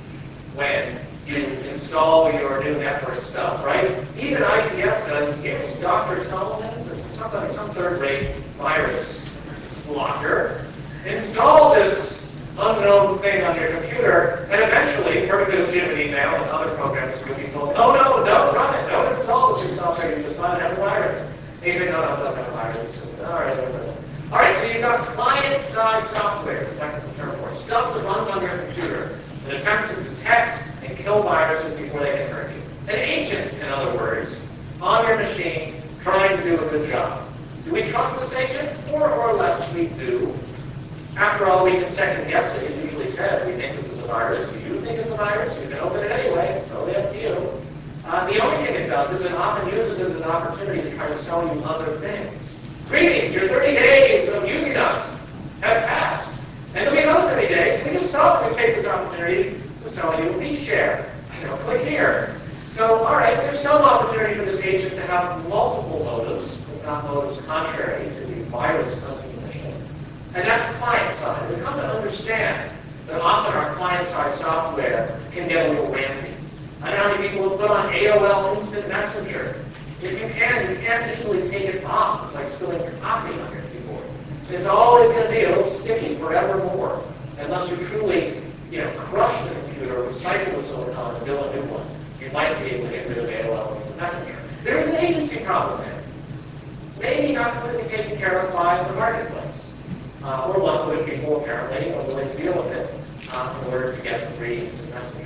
when you install your new network stuff, right? Even ITS says, here's Dr. Solomon's or somebody, some third-rate virus blocker. Install this unknown thing on your computer, and eventually, perfectly legitimate email and other programs will be told, no, don't run it. Don't install this new software you just bought. It has a virus. And you say, no, it doesn't have a virus. It's just, all right. All right, so you've got client-side software, it's a technical term for it, stuff that runs on your computer that attempts to detect and kill viruses before they can hurt you. An agent, in other words, on your machine, trying to do a good job. Do we trust this agent? More or less we do. After all, we can second guess it. It usually says, we think this is a virus. You think it's a virus. You can open it anyway. It's totally up to you. The only thing it does is it often uses it as an opportunity to try to sell you other things. Greetings, your 30 days of using us have passed. And there'll be another 30 days. We just stop and take this opportunity to sell you a beach chair. Click here. So, all right, there's some opportunity for this agent to have multiple motives, if not motives contrary to the virus hunting mission. And that's the client side. We've come to understand that often our client-side software can get a little ranty. I don't know how many people have put on AOL Instant Messenger. If you can, you can't easily take it off. It's like spilling coffee on your keyboard. It's always going to be a little sticky forevermore, unless you truly, crush the computer, recycle the silicon, and build a new one. You might be able to get rid of AOL Instant Messenger. There is an agency problem there. Maybe not completely taken care of by the marketplace, or one of which people apparently are willing to deal with it in order to get the free Instant Messenger.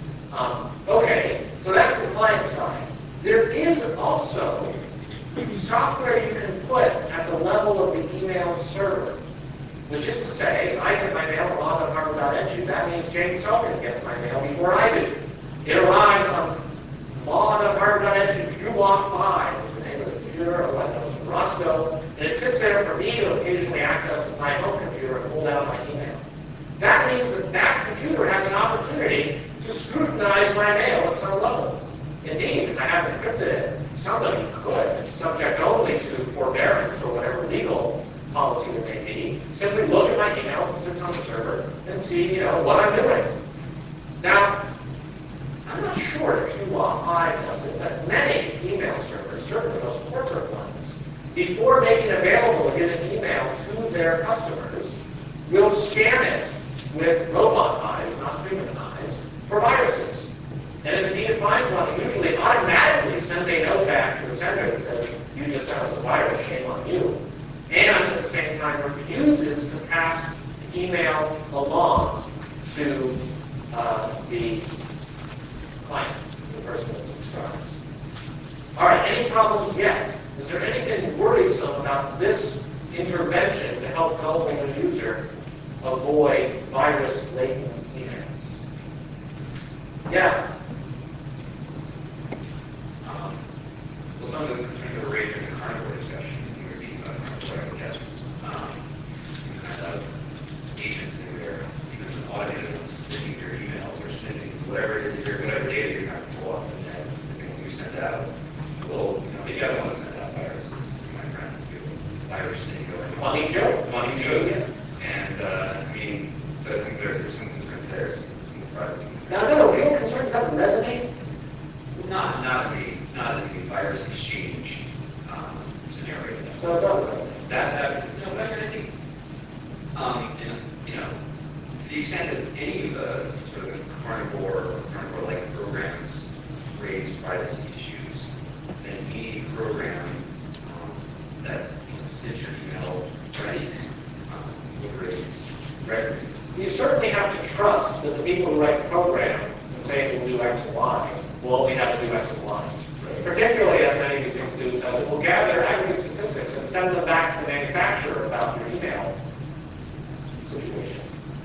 Okay, so that's the client side. There is also software you can put at the level of the email server, which is to say, I get my mail on Harvard.edu. That means Jane Sullivan gets my mail before I do. It arrives on log.harvard.edu. ULOF 5 is the name of the computer, or what knows from Roscoe, and it sits there for me to occasionally access with my home computer and hold out my email. That means that that computer has an opportunity to scrutinize my mail at some level. Indeed, if I haven't encrypted it, somebody could, subject only to forbearance or whatever legal policy there may be, simply look at my emails that sits on the server and see, what I'm doing. Now, I'm not sure if Law 5 does it, but many email servers, certainly those corporate ones, before making available a given email to their customers, will scan it with robot eyes, not human eyes, for viruses. And if indeed it finds one, it usually automatically sends a note back to the sender that says, you just sent us a virus, shame on you. And at the same time refuses to pass the email along to the client, the person that subscribes. All right, any problems yet? Is there anything worrisome about this intervention to help the user avoid virus-laden emails? Yeah? Well, some of the concerns that were raised in the carnivore discussion, you were being about carnivore, I guess, kind of agents in there, even the automated sniffing your emails or sniffing whatever it is, whatever data you're trying to pull off the net, sniffing what you send out. Well, maybe I don't want to send out viruses to my friends. Virus thing going. Funny joke. Funny joke. Yes. And so I think there's some concern there. Some privacy concerns. Now, is that a real concern? Does that resonate? Not in the virus exchange scenario. So it does resonate. But I think, to the extent that any of the sort of carnivore-like programs raise privacy issues, then any program that sniffs your email or anything would raise red rings. You certainly have to trust that the people who write the program and say it will do X and Y will only have to do X and Y. Particularly as many of these things do, says it will gather aggregate statistics and send them back to the manufacturer about your email situation.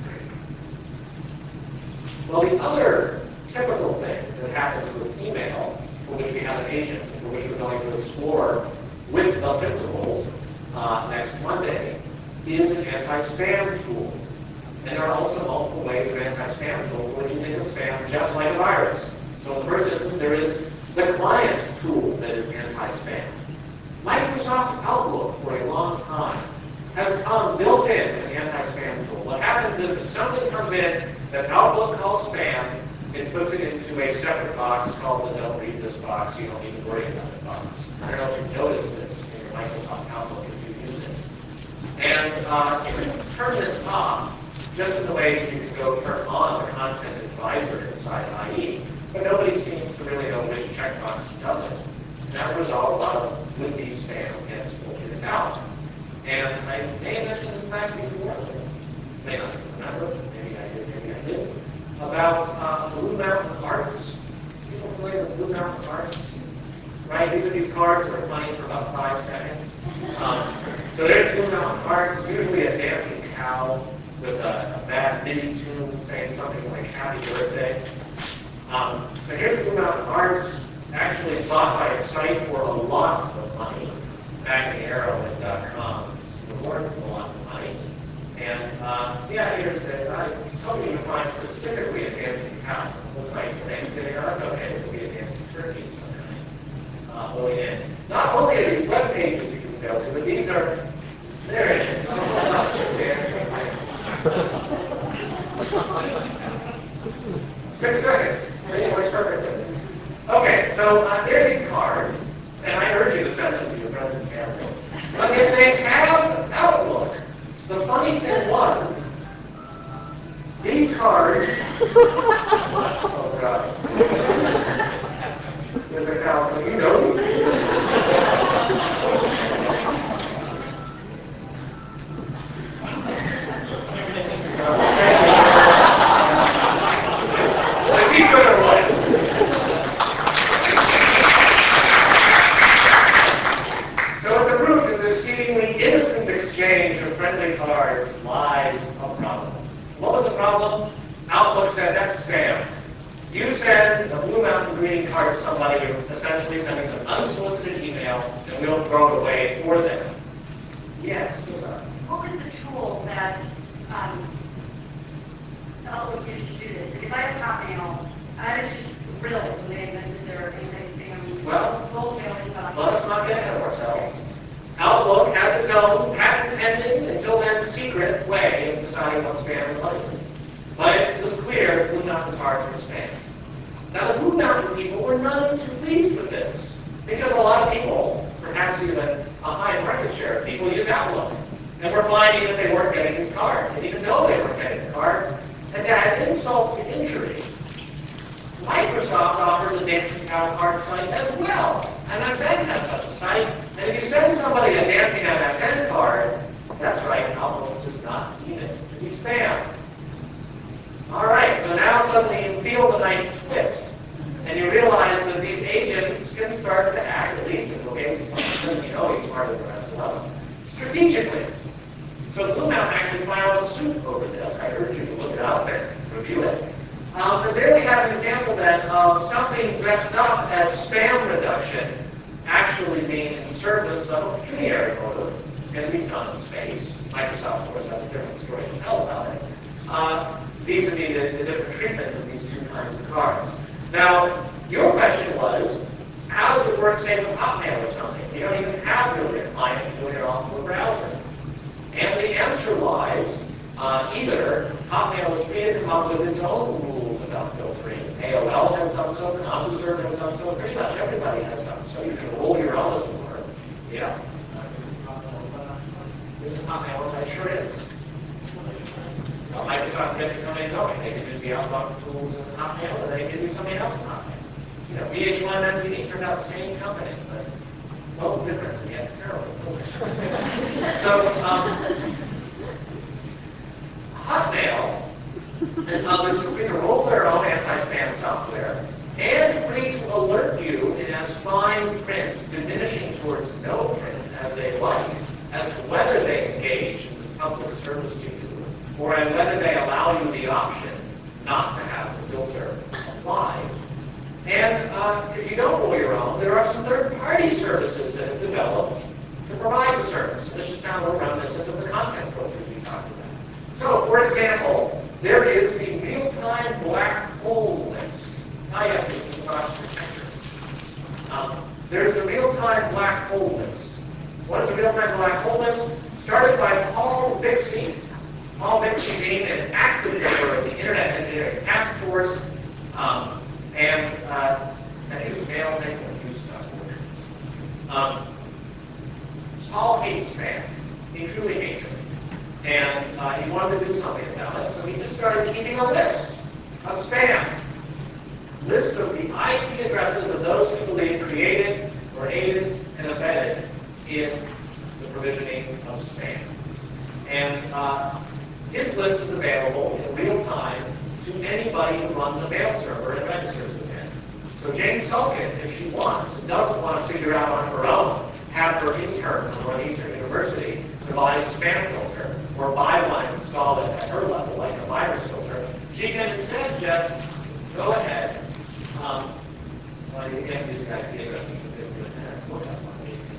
Well, the other typical thing that happens with email, for which we have an agent, for which we're going to explore with the principals next Monday, is an anti-spam tool. And there are also multiple ways of anti-spam tools which you think of spam just like a virus. So in the first instance, there is the client tool that is anti-spam. Microsoft Outlook, for a long time, has come built in an anti-spam tool. What happens is if something comes in that Outlook calls spam, it puts it into a separate box called the don't read this box. You don't need to worry about the box. I don't know if you've noticed this in your Microsoft Outlook if you use it. And you can turn this off just in the way that you can go turn on the content advisor inside IE, but nobody seems to really know which checkbox does it. And as a result, a lot of would-be spam gets filtered out. And I may have mentioned this class before, may not remember, maybe I did, about Blue Mountain Arts. People familiar with Blue Mountain Arts? Right? These are these cards that are funny for about 5 seconds. So there's Blue Mountain Arts, usually a dancing cow with a bad MIDI tune saying something like happy birthday. So here's Blue Mountain Arts, actually bought by a site for a lot of money back in the era when .com was worth a lot of money. And here's it. I was hoping you would find specifically a dancing cow. Looks like Thanksgiving. Oh, that's okay. This will be a dancing turkey of some kind. Load in. Not only are these web pages you can go to, but these are, there it is. 6 seconds. It works perfectly. Okay, so here are these cards, and I urge you to send them to your friends and family. But if they have Outlook, the funny thing was, these cards, oh God. There's a cow, you know these things? Is he good or what? So at the root of this seemingly innocent exchange of friendly cards lies a problem. What was the problem? Outlook said, that's spam. You send a Blue Mountain greeting card to somebody, you're essentially sending them unsolicited email, and we'll throw it away for them. Yes, Susan. What was the tool that Outlook used to do this? If I have Hotmail, I was just thrilled when they invented their anti-spam. Well, bulk mailing box. let us not get ahead of ourselves. Outlook has its own patent pending, until then secret way of deciding what spam and what isn't. But it was clear Blue Mountain cards were spam. Now the Blue Mountain people were none too pleased with this, because a lot of people, perhaps even a high market share of people, use Outlook. And we're finding that they weren't getting these cards. And even though they weren't getting the cards, as to add insult to injury, Microsoft offers a Dancing Tower card site as well. MSN has such a site. And if you send somebody a Dancing MSN card, that's right, Outlook does not deem it to be spam. All right, so now suddenly you feel the knife twist. And you realize that these agents can start to act, at least in Bill Gates' function, you know he's smarter than the rest of us, strategically. So Blue Mountain actually filed a suit over this. I urge you to look it up and review it. But there we have an example then of something dressed up as spam reduction actually being in service of a pecuniary motive, at least on its face. Microsoft, of course, has a different story to tell about it. Vis-a-vis the different treatment of these two kinds of cards. Now, your question was, how does it work, say, with Hotmail or something? You don't even have really a client doing it off of a browser. And the answer lies, either Hotmail is free to come up with its own rules about filtering. AOL has done so, CompuServe has done so, pretty much everybody has done so. You can roll your own as it were. Yeah. Isn't Hotmail? It sure is. Well, Microsoft gets it coming and going. They can use the Outlook tools in Hotmail, or they can use something else in Hotmail. You know, VH1 and MTV turned out the same company, but both different, and yet terrible. So, Hotmail and others are free to roll their own anti-spam software and free to alert you in as fine print, diminishing towards no print as they like, as to whether they engage in this public service to you, or whether they allow you the option not to have the filter applied. And if you don't roll your own, there are some third-party services that have developed to provide the service. This should sound a little reminiscent of the content filters we talked about. So, for example, there is the real-time black hole list. Ah, yes, this is about picture. There's the real-time black hole list. What is the real-time black hole list? Started by Paul Vixie. Paul Vixie being an active member of the Internet Engineering Task Force, and I think it was male name when you stuff. Paul hates spam. He truly hates it. And he wanted to do something about it, so he just started keeping a list of spam. Lists of the IP addresses of those he believed created or aided and abetted in the provisioning of spam. And his list is available in real time to anybody who runs a mail server and registers with him. So Jane Sulkin, if she wants, and doesn't want to figure out on her own, have her intern from Northeastern University devise a spam filter, or buy one and install it at her level, like a virus filter, she can instead just go ahead. Well, you can't use the IP address in particular, and that's what that one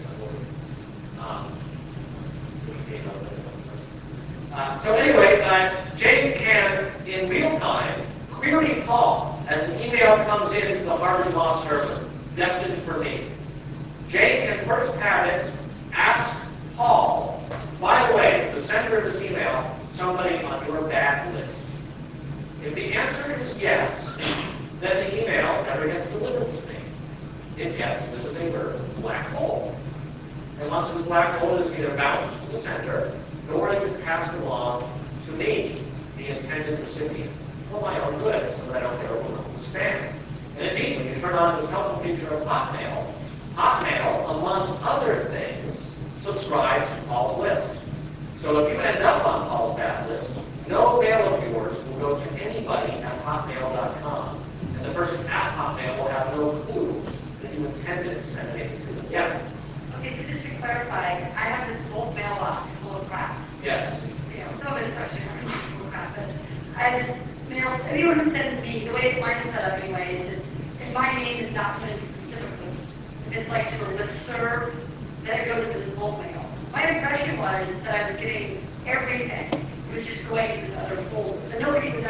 so anyway, Jane can, in real time, query Paul as an email comes into the Harvard Law server, destined for me. Jane can first have it ask Paul, by the way, is the sender of this email somebody on your bad list? If the answer is yes, then the email never gets delivered to me. It gets, this is a verb, black hole. And once it is black hole, it is either bounced to the sender, nor is it passed along to me, the intended recipient, for my own good, so that I don't get overwhelmed with spam. And indeed, when you turn on this helpful feature of Hotmail, Hotmail, among other things, subscribes to Paul's list. So if you end up on Paul's bad list, no mail of yours will go to anybody at hotmail.com. And the person at Hotmail will have no clue that you intended to send anything to them. Yeah? Okay, so just to clarify, I have this old mailbox full of crap. Yes. You know, some of it's actually not really full of crap, but I have this mail, anyone who sends me, the way mine's set up anyway, is that if my name is not put in specifically, if it's like to a listserv, then it goes into this bulk mail. My impression was that I was getting everything. It was just going to this other folder. That nobody was actually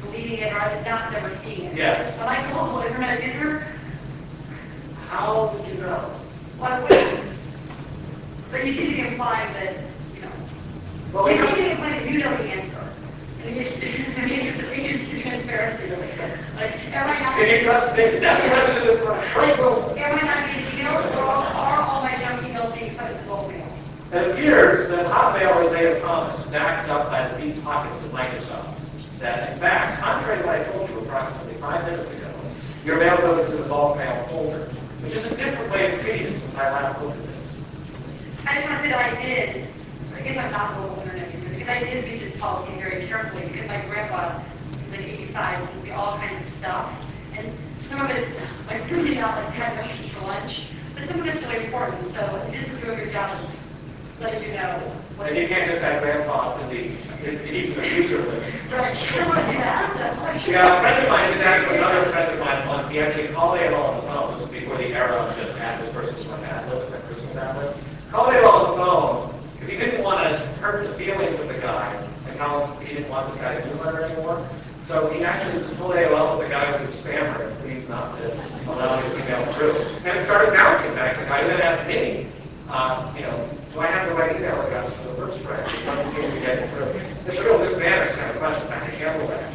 deleting it, or I was not never seeing it. Yes. Am I a global internet user? How would you know? Well, I wouldn't. But you seem to be implying that, you know, Well, you seem to be implying that you know the answer. And you're still, I mean, it's the interest in transparency. Like, am I not? can you trust me? That's the question of this question. Am I not getting emails, or are all my junk emails being put in the bulk mail? It appears that Hotmail has made a promise, backed up by the deep pockets of Microsoft, that in fact, contrary to what I told you approximately 5 minutes ago, your mail goes into the bulk mail folder, which is a different way of treating it since I last looked at this. I just want to say that I did, I guess I'm not a local internet user, because I did read this policy very carefully, because my grandpa was like 85, so he all kinds of stuff, and some of it's like really not like kind of extra for lunch, but some of it's really important, so it doesn't do a good job of letting you know. And you can't just add grandpa to the, it needs the future list. Right, you don't want to do that, so. Yeah, a friend of mine just asked another friend of mine once, he actually called AOL on the phone, this was before the era of just add this person to my bad list, that person to that list. Called AOL on the phone, because he didn't want to hurt the feelings of the guy, and tell him he didn't want this guy's newsletter anymore. So he actually just told AOL that the guy was a spammer, and please not to allow his email through. And it started bouncing back. The guy then asked me, you know, do I have the right email address for the first friend? It doesn't seem to be getting through. It's real mismanaged kind of questions. I can handle that.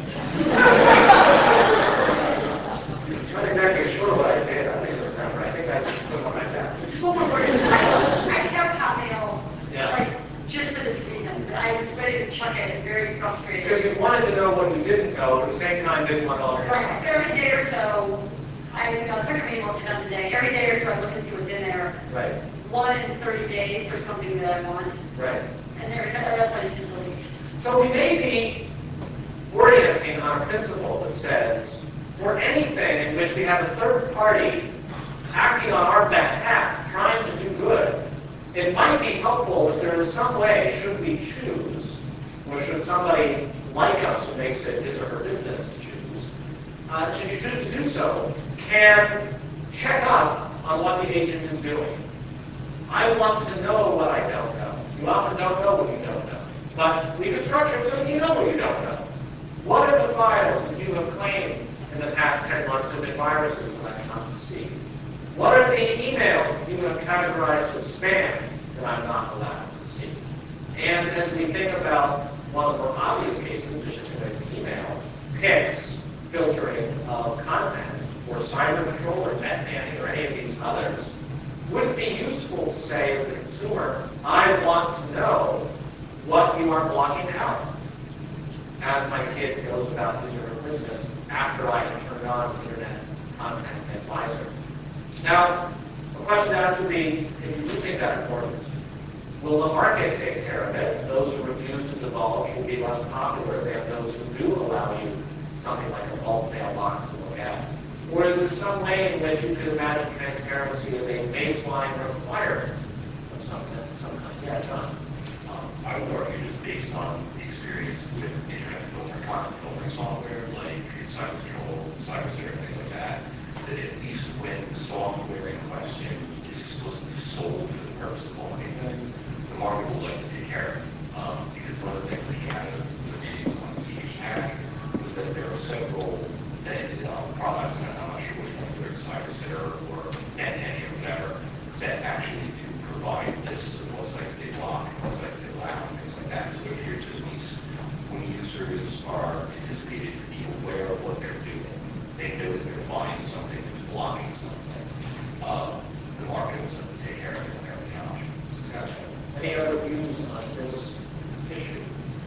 Not exactly sure what I did. I don't even remember. I think I just put it on my desk. Just one more word. I kept Hotmail, Yeah. like, just for this reason. I was ready to chuck it and very frustrated. Because you wanted to know what you didn't know, but at the same time didn't want all your Right, so every day or so, I got a quicker email to come today. Every day or so, I look and see what's in there. Right, 1 in 30 days for something that I want. right. And every time else I just delete. So we may be orienting on a principle that says, for anything in which we have a third party acting on our behalf, trying to do good, it might be helpful if there is some way, should we choose, or should somebody like us who makes it his or her business to choose, should you choose to do so, can check up on what the agent is doing. I want to know what I don't know. You often don't know what you don't know. But we can structure it so you know what you don't know. What are the files that you have claimed in the past 10 months have been viruses that I'm not to see? What are the emails that you have categorized as spam that I'm not allowed to see? And as we think about one of the more obvious cases, which is email, PICS, filtering of content, or cyber control, or net panning, or any of these others, would it be useful to say as the consumer, I want to know what you are blocking out as my kid goes about his or her business after I have turned on the Internet Content Advisor. Now, the question to ask would be, if you do think that important, will the market take care of it? Those who refuse to divulge will be less popular than those who do allow you something like a bulk mailbox to look at. Or is there some way in which you could imagine transparency as a baseline requirement of some kind? Yeah, John. I would argue just based on the experience with internet filtering, content filtering software like CyberControl, CyberSecure, things like that, that at least when the software in question is explicitly sold for the purpose of blocking things, the market will likely take care of it. Because one of the things we had in the readings on CPHack was that there are several vetted products, and I'm not sure which one, whether it's CyberSecure or NetNet or whatever, that actually do provide lists of what sites they block and what sites they allow and things like that. So it appears that at least when users are anticipated to be aware of what they're doing, they know that they're buying something that's blocking something, the market will simply take care of it when they're the option. Gotcha. Any other views on this issue?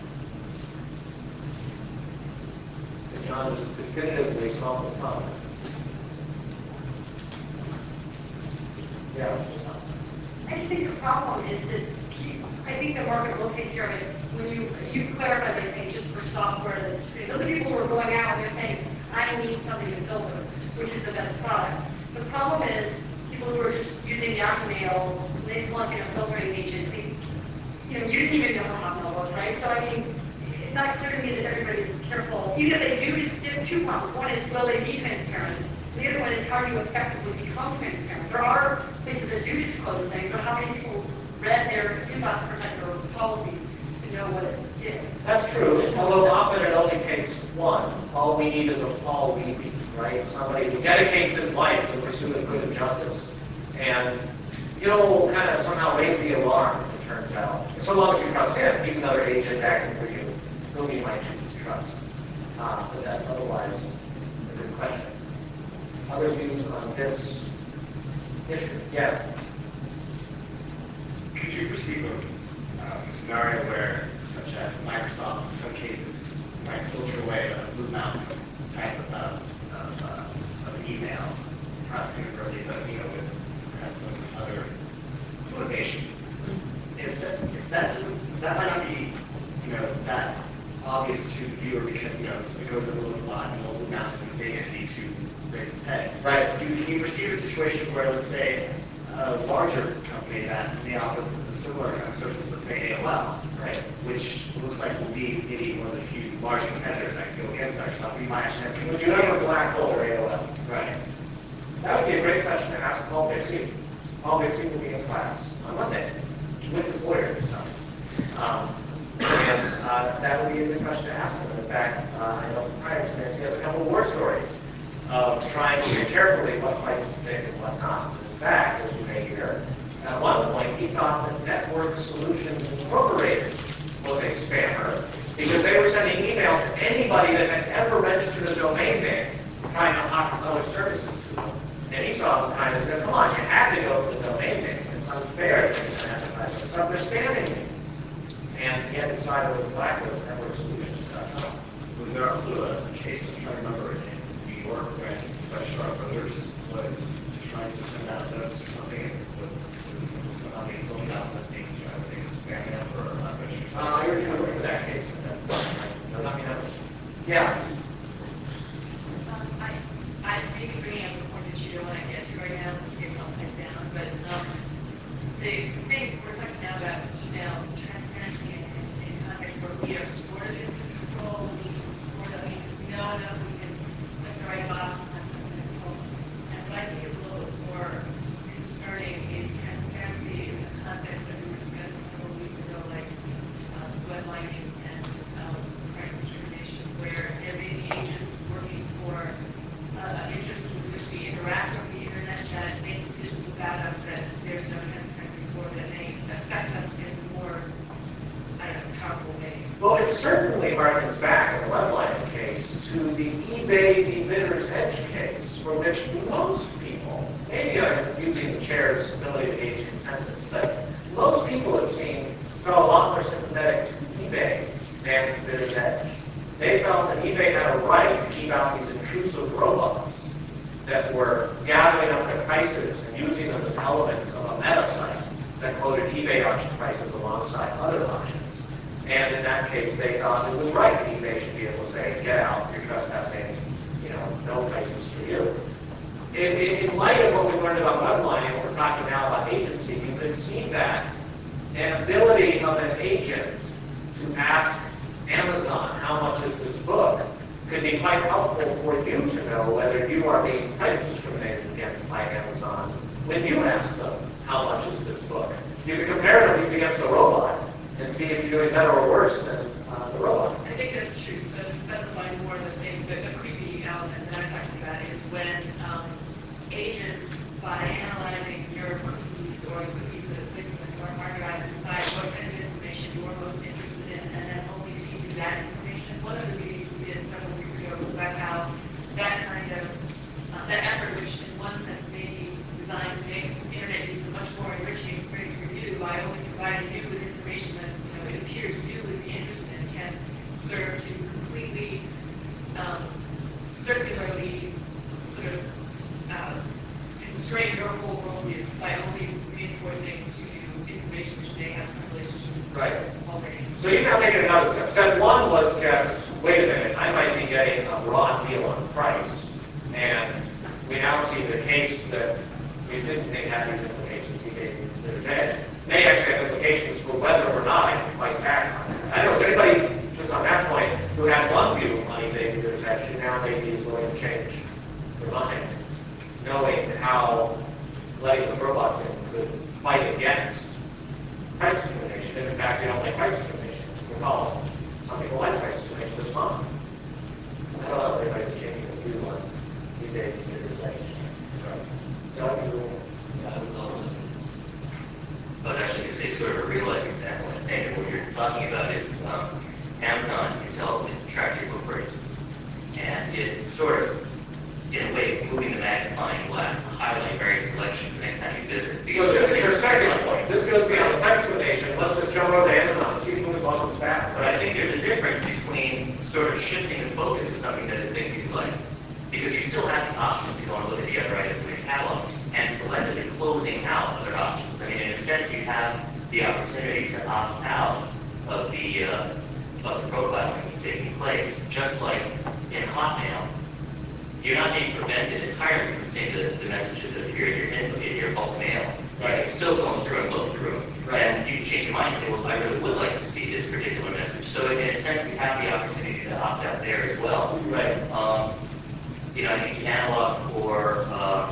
John has definitively solved the problem. Yeah, what's this on? I just think the problem is that I think the market will take care of it when you clarify by saying just for software that's free. Those are people who are going out and they're saying, I need something to filter, which is the best product. The problem is people who are just using Yahoo Mail, they plug in a filtering agent. You didn't even know how Hotmail worked, right? So I mean, it's not clear to me that everybody is careful. Even if they do, there are 2 problems. One is, will they be transparent? The other one is, how do you effectively become transparent? There are places that do disclose things, but how many people read their inbox protector policy to know what it did? That's true, although often it only takes one. All we need is a Paul Levy, right? Somebody who dedicates his life to the pursuit of good and justice. And he'll kind of somehow raise the alarm, it turns out. So long as you trust him, he's another agent acting for you, whom you might choose to trust. But that's otherwise a good question. Other views on this issue? Yeah. Could you perceive a scenario where, such as Microsoft, in some cases, might filter away a Blue Mountain type of an email, perhaps inadvertently, but with perhaps some other motivations? If that doesn't, that might not be, that obvious to the viewer because it goes over a lot, and Blue Mountain is a big entity to raise its head. Right. Can you perceive a situation where, let's say, a larger company that may offer a similar kind of service, let's say AOL, Right. which looks like will be maybe one of the few large competitors that can go against Microsoft. We might actually have Would you ever black hole AOL? Right. That would be a great question to ask Paul Bixby. Paul Bixby will be in class on Monday with his lawyer this time. That would be a good question to ask him. In fact, I know from prior experience he has a couple of war stories of trying to read carefully what fights to pick and what not. In fact, as you may hear, at one point he thought that Network Solutions Incorporated was a spammer because they were sending email to anybody that had ever registered a domain name trying to hock other services to them. And he saw them kind of said, come on, you had to go for the domain name. It's unfair that you can advertise this stuff. They're spamming me. And he had to decide whether to blacklist Network Solutions. Was there also a case, I'm trying to remember, in New York when Registrar Brothers was trying to send out notes or something was somehow being filtered out as being spam mail for registered? I remember that case. Yeah. I may be bringing up a point that you don't want to get to right now, in case I'll pick down, but the thing we're talking now about email transparency in context where we are sort of in control, we know enough, we can click the right box and have something to control. And what I think is a little bit more concerning is transparency in the context that we were discussing several weeks ago, like redlining and price discrimination, where there may be agents working for interests with which we interact over the internet that make decisions about us that there's no transparency for, that may affect us in more, powerful ways. Well, it certainly harkens back in the redlining case to the eBay the bidder's edge case, for which most people, maybe I'm using the chair's ability to gauge consensus, but most people have seen felt a lot more sympathetic to eBay than the bidder's edge. They felt that eBay had a right to keep out these intrusive robots that were gathering up their prices and using them as elements of a meta site that quoted eBay auction prices alongside other auctions. And in that case, they thought it was right that eBay should be able to say, get out, you're trespassing, no prices for you. In light of what we learned about redlining, what we're talking now about agency, you could see that an ability of an agent to ask Amazon, how much is this book, could be quite helpful for you to know whether you are being price discriminated against by Amazon when you ask them, how much is this book? You can compare it at least against a robot and see if you're doing better or worse than the robot. I think that's true. So to specify more of the thing, the creepy element that I'm talking about is when agents, by analyzing your cookies or the cookies that are placed on your hard drive, decide what kind of information you're most interested in and then only feed you that information. One of the meetings we did several weeks ago was about how that kind of, that effort, which in one sense may be designed to make internet use a much more enriching experience for you by only providing you with information that it appears you would be interested in, can serve to completely circularly sort of constrain your whole worldview by only reinforcing to you information which may have some relationship with already. So you've now taken another step. Step one was just, wait a minute, I might be getting a raw deal on price. And we now see the case that we didn't think had these implications. He gave you his edge. May actually have implications for whether or not I can fight back on it. I don't know, is anybody just on that point who had one view on eBay there's edge, now maybe is willing to change their mind, knowing how letting those robots in could fight against price discrimination. If in fact they don't like price discrimination. Recall, some people like price discrimination just fine. to say sort of a real life example, I think, and what you're talking about is Amazon, you can tell it tracks your book purchases. And it sort of, in a way, is moving the magnifying glass to highlight various selections the next time you visit. So this is your second point. This goes beyond the explanation. Let's just jump over to Amazon and see who welcomes back. But I think there's a difference between sort of shifting the focus to something that I think you'd like. Because you still have the options to go and look at the other items in your catalog and selectively closing out other options. I mean, in a sense, you have the opportunity to opt out of the profiling that's taking place. Just like in Hotmail, you're not being prevented entirely from seeing the messages that appear in your bulk mail. You can still go through and look through them. And you can change your mind and say, well, I really would like to see this particular message. So in a sense, you have the opportunity to opt out there as well. Right. I think the analog for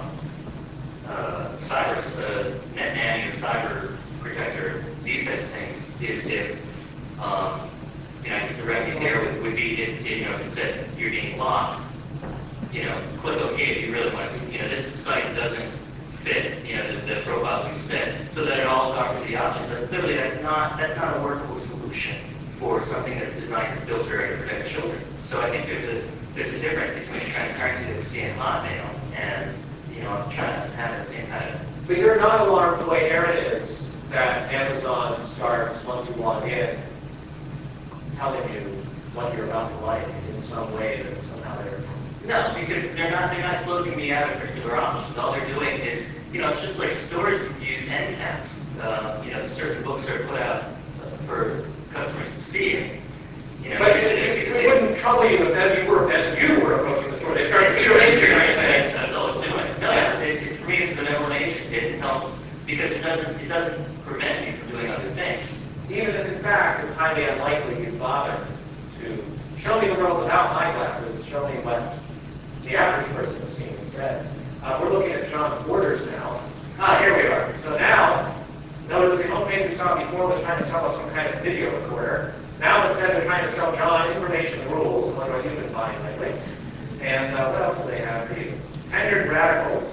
net nanny or cyber protector, these types of things, is if, I guess the remedy there would be if it said you're being blocked, click OK if you really want to see, this site doesn't fit, the profile you set, so that it always offers the option. But clearly that's not a workable solution for something that's designed to filter and protect children. So I think there's a difference between the transparency that we see in Hotmail and, trying to have that same kind of... But you're not alarmed the way Aaron is that Amazon starts, once you log in, telling you what you're about to like in some way that somehow they're... No, because they're not closing me out of particular options. All they're doing is, it's just like stores use end caps. Certain books are put out for customers to see it. But it wouldn't trouble you if, as you were approaching the store, they started rearranging everything. That's all it's doing. No, for me, it's benevolent agent. It helps because it doesn't prevent me from doing other things. Even if, in fact, it's highly unlikely you'd bother to show me the world without eyeglasses, show me what the average person is seeing instead. We're looking at John's orders now. Here we are. So now, notice the homepage we saw before was trying to sell us some kind of video recorder. Now instead they're trying to sell John information rules, like what you've been buying lately. And what else do they have for you? Tenured radicals.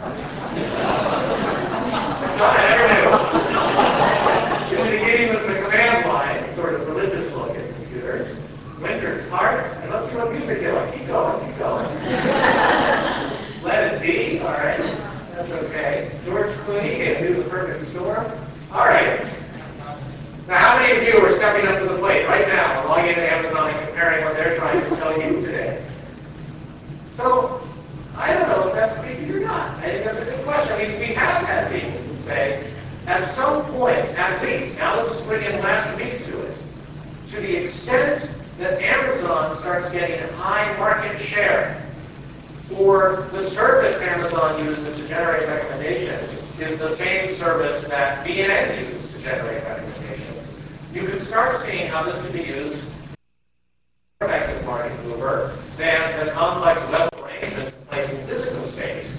John, I never knew. In the beginning was the command line, sort of religious look at computers. Winter's Heart. And let's see what music you like. Keep going, keep going. Let It Be. All right. That's okay. George Clooney and Do the Perfect Storm. All right. Now, how many of you are stepping up to the plate right now and logging into Amazon and comparing what they're trying to sell you today? So, I don't know if that's creepy or not. I think that's a good question. I mean, we have had meetings that say, at some point, at least, now let's just bring in last week to it, to the extent that Amazon starts getting a high market share for the service Amazon uses to generate recommendations is the same service that BNN uses to generate recommendations. You can start seeing how this can be used as an effective market mover than the complex web arrangements in place in physical space.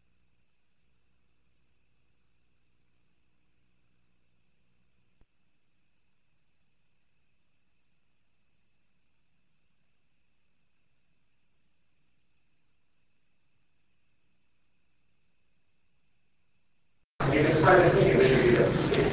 You can decide between you which of you does this.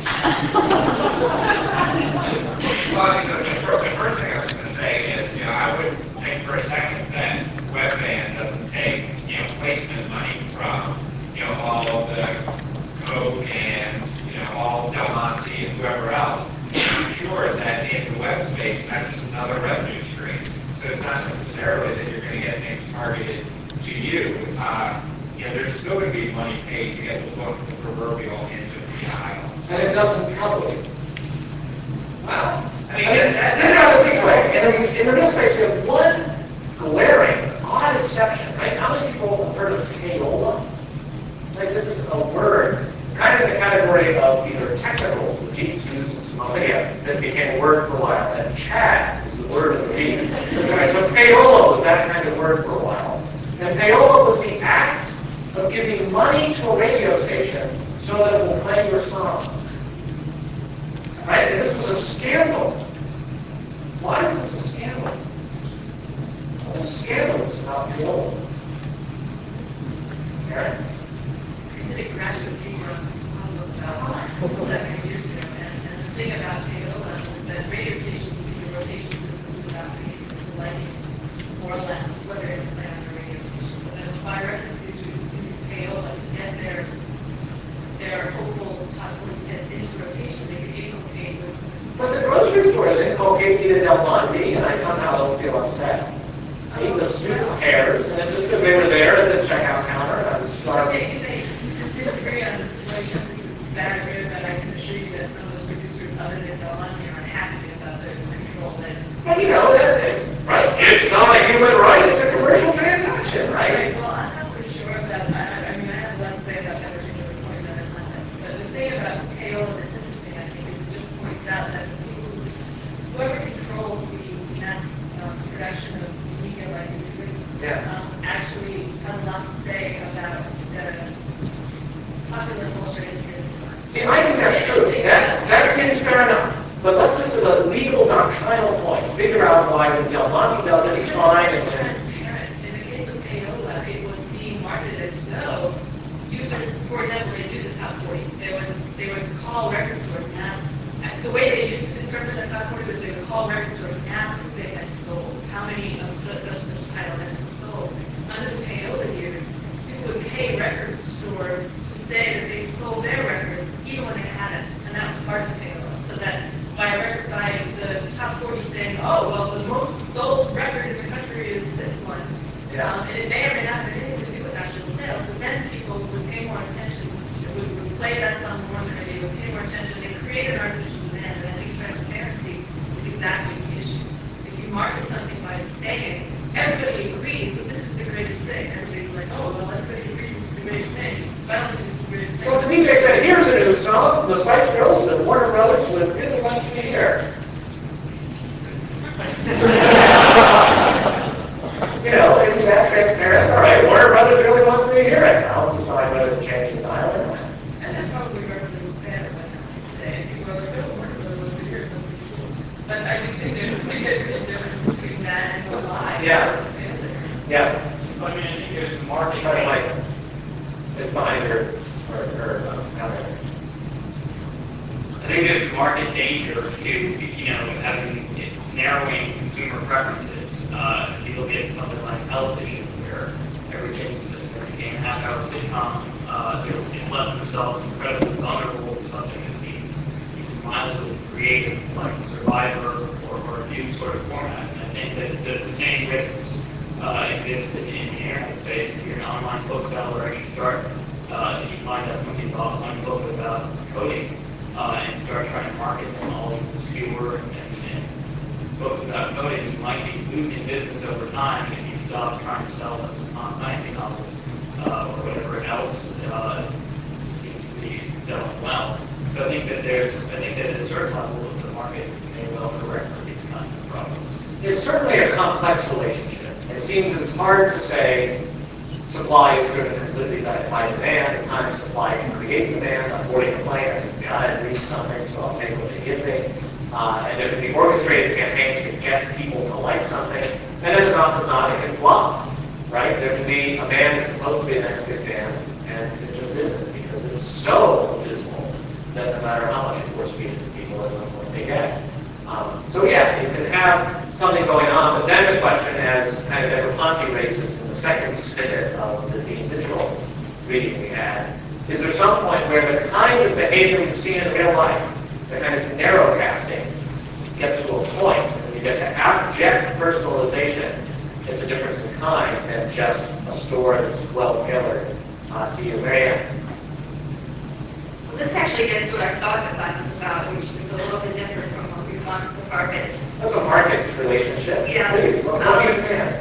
Well, I think the first thing I was going to say is, I wouldn't think for a second that Webvan doesn't take, placement money from, all the Coke and, all Del Monte and whoever else. I'm sure that in the web space, that's just another revenue stream. So it's not necessarily that you're going to get things targeted to you. There's still going to be money paid to get the book, the proverbial, into the aisle. And it doesn't trouble you. Well, think about it this way. In the real space, we have one glaring, odd exception, right? How many people have heard of payola? Like, this is a word, kind of in the category of either technicals that Jeeps used in Somalia that became a word for a while, and Chad is the word of the week. So payola was that kind of word for a while. And payola was the act of giving money to a radio station so that it will play your song. Right? And this was a scandal. Why was this a scandal? What was scandalous about payola? Aaron? I did a graduate paper on this problem about 7 years ago. But the grocery stores inculcate me to Del Monte, and I somehow don't feel upset. I eat the stupid pears, and it's just because they were there at the checkout counter, and I was starving. You may disagree on whether this is bad or good, but I can assure you that some of the producers other than Del Monte are unhappy about the control that. Well, you know, that is, right, it's not a human right, it's a commercial transaction, right? Well, I'm not so sure that, I mean, I have a lot to say about that particular point in the context, but the thing about payola that's interesting, I think, is it just points out that the people whoever controls the mass production of media like music actually has a lot to say about the popular culture in here. See, I think that's true. That seems fair enough. But let's just as a legal doctrinal point, figure out why when Del Monte does it, it's fine. It's transparent. In the case of payola, it was being marketed as though users, for example, they do the top 40. They would call record stores and ask. The way they used to determine the top 40 was they would call record stores and ask who they had sold, how many of such and such title had been sold. Under the payola years, people would pay record stores to say that they sold their records even when they hadn't, and that was part of the payola. So that by the top 40 saying, oh, well, the most sold record in the country is this one, and it may or may not have anything to do with actual sales, but then people would pay more attention, would play that song more than they would pay more attention, and create an artificial demand. And I think transparency is exactly the issue. If you market something by saying, everybody agrees that this is the greatest thing, everybody's like, oh, well, everybody agrees this is the greatest thing, but I don't think this is the greatest thing. So if the DJ said, here's a new song from the Spice Girls and Warner Brothers would really like you to hear. You know, isn't that transparent? All right, Warner Brothers really wants me to hear it. I'll decide whether to change the dial or not. And that probably represents better what happens today. People are like, oh, Warner Brothers wants to hear it, must be cool. But I do think there's a significant difference between that and the lie. Yeah. Yeah. I mean, I think there's marketing. It's behind her, I think there's market danger to, having narrowing consumer preferences. If you look at something like television, where everything's became a half-hour sitcom, they've left themselves incredibly vulnerable to something that seems mildly creative, like Survivor or a new sort of format. And I think that the same risks exist in the internet space. If you're an online bookseller and you start, you find out something about one book about coding, and start trying to market them all these obscure and books about coding, you might be losing business over time if you stop trying to sell them Tom Clancy novels or whatever else seems to be selling well. So I think that at a certain level the market may well correct for these kinds of problems. It's certainly a complex relationship. It seems it's hard to say supply is driven completely by demand. At times supply can create demand. I'm boarding a plane, I just gotta read something, so I'll take what they give me. And there can be orchestrated campaigns to get people to like something. And then as often as not, it can flop, right? There can be a band that's supposed to be the next big band, and it just isn't because it's so abysmal that no matter how much you force feed it to people, at some point they get it. So yeah, you can have something going on, but then the question, as kind of Negroponte raises in the second snippet of the Dean Digital reading we had, is there some point where the kind of behavior we've seen in real life, the kind of narrow casting, gets to a point when you get to abject personalization, it's a difference in kind than just a store that's well tailored to you. Marianne. Well, this actually gets to what I thought the class was about, which is a little bit different from what we've gone so far. But that's a market relationship. Yeah. Please, what do you think?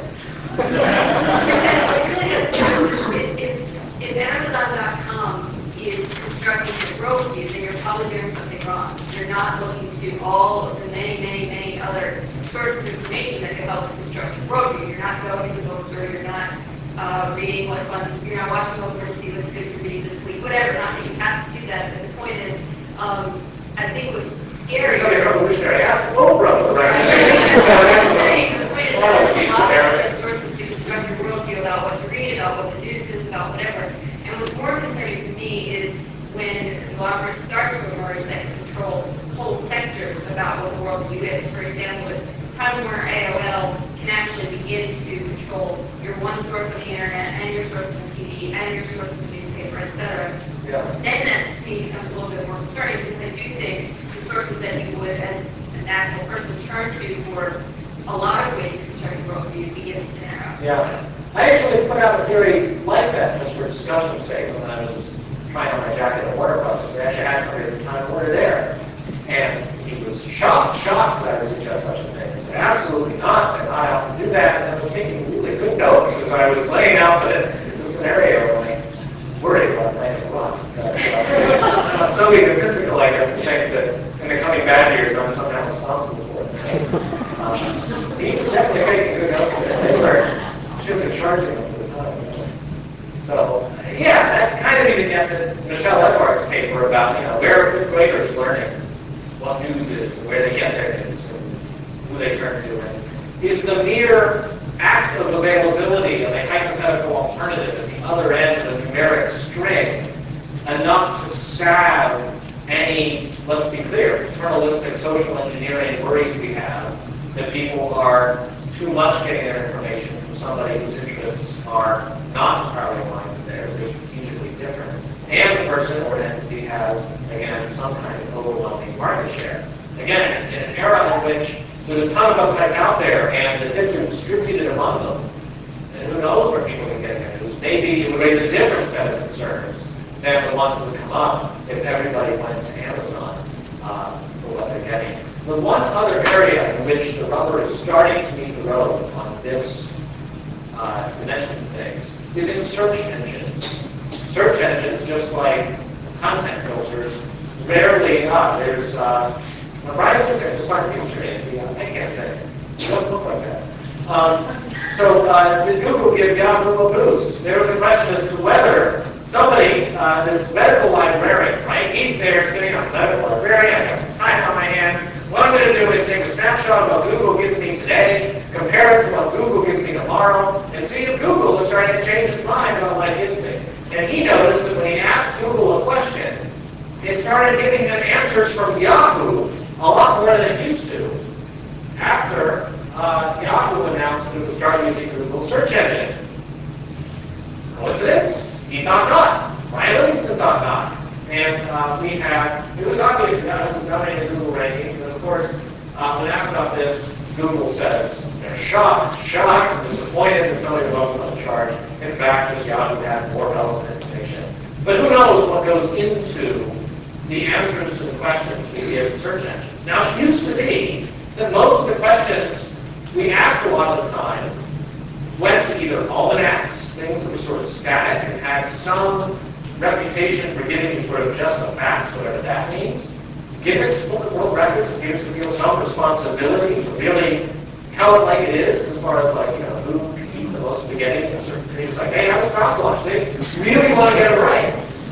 It really has to do if Amazon.com is constructing a worldview, then you're probably doing something wrong. You're not looking to all of the many other sources of information that could help to construct a worldview. You're not going to the bookstore. You're not reading what's on. You're not watching over to see what's good to read this week. Whatever. Not that you have to do that, but the point is, I think what's scary. Something revolutionary. Ask Oprah, right? I'm saying the point is there's a lot of other sources to construct your worldview about what to read, about what the news is, about whatever. And what's more concerning to me is when conglomerates start to emerge that can control whole sectors about what the worldview is. For example, if Time Warner AOL can actually begin to control your one source on the internet and your source on the TV and your source on the newspaper, etc. Yeah. Then that to me becomes a little bit more concerning because I do think the sources that you would, as natural person to turn to for a lot of ways to construct a worldview, be a scenario. Yeah. I actually put out a theory like that just for discussion's sake when I was trying on my jacket at Warner Brothers. They actually had somebody at the Time Warner there. And he was shocked that I would suggest such a thing. He said, absolutely not, and I ought to do that. And I was taking really good notes as I was laying out the scenario. And I worried about playing it wrong. It's so egotistical, I guess, to think that in the coming bad years I'm somehow responsible for it. He's definitely taking good notes there. They were charging him for the time. So, yeah, that kind of even gets at Michelle Edwards' paper about, where are fifth graders learning what news is, and where they get their news, and who they turn to. And is the mere act of availability of a hypothetical alternative at the other end of the numeric string enough to salve any, let's be clear, paternalistic social engineering worries we have that people are too much getting their information from somebody whose interests are not entirely aligned with theirs, they're strategically different, and the person or entity has, again, some kind of overwhelming market share. Again, in an era in which there's a ton of websites out there and the hits are distributed among them, and who knows where people can get their news, maybe it would raise a different set of concerns than the one that would come up if everybody went to Amazon for what they're getting. The one other area in which the rubber is starting to meet the road on this dimension of things is in search engines. Search engines, just like content filters, rarely, there's, Brian just said, just like yesterday, I can't think. It doesn't look like that. Did Google give Yahoo a boost? There was a question as to whether somebody, this medical librarian, right? He's there sitting on a medical librarian, I got some time on my hands. What I'm going to do is take a snapshot of what Google gives me today, compare it to what Google gives me tomorrow, and see if Google is starting to change its mind about what it gives me. And he noticed that when he asked Google a question, it started giving him answers from Yahoo a lot more than it used to. After Yahoo announced that it would start using Google's search engine. Coincidence? He thought not. Brian Livingston thought not. And we had, it was obvious that it was dominating Google rankings. And of course, when asked about this, Google says they're shocked, and disappointed that somebody votes on the charge. In fact, just Yahoo had more relevant information. But who knows what goes into the answers to the questions we give search engines. Now, it used to be that most of the questions we asked a lot of the time went to either almanacs, things that were sort of static and had some reputation for giving you sort of just the facts, whatever that means. Guinness Book of World Records appears to feel some responsibility to really tell it like it is, as far as like, who can eat the most spaghetti and certain things like, hey, have a stopwatch. They really want to get it right.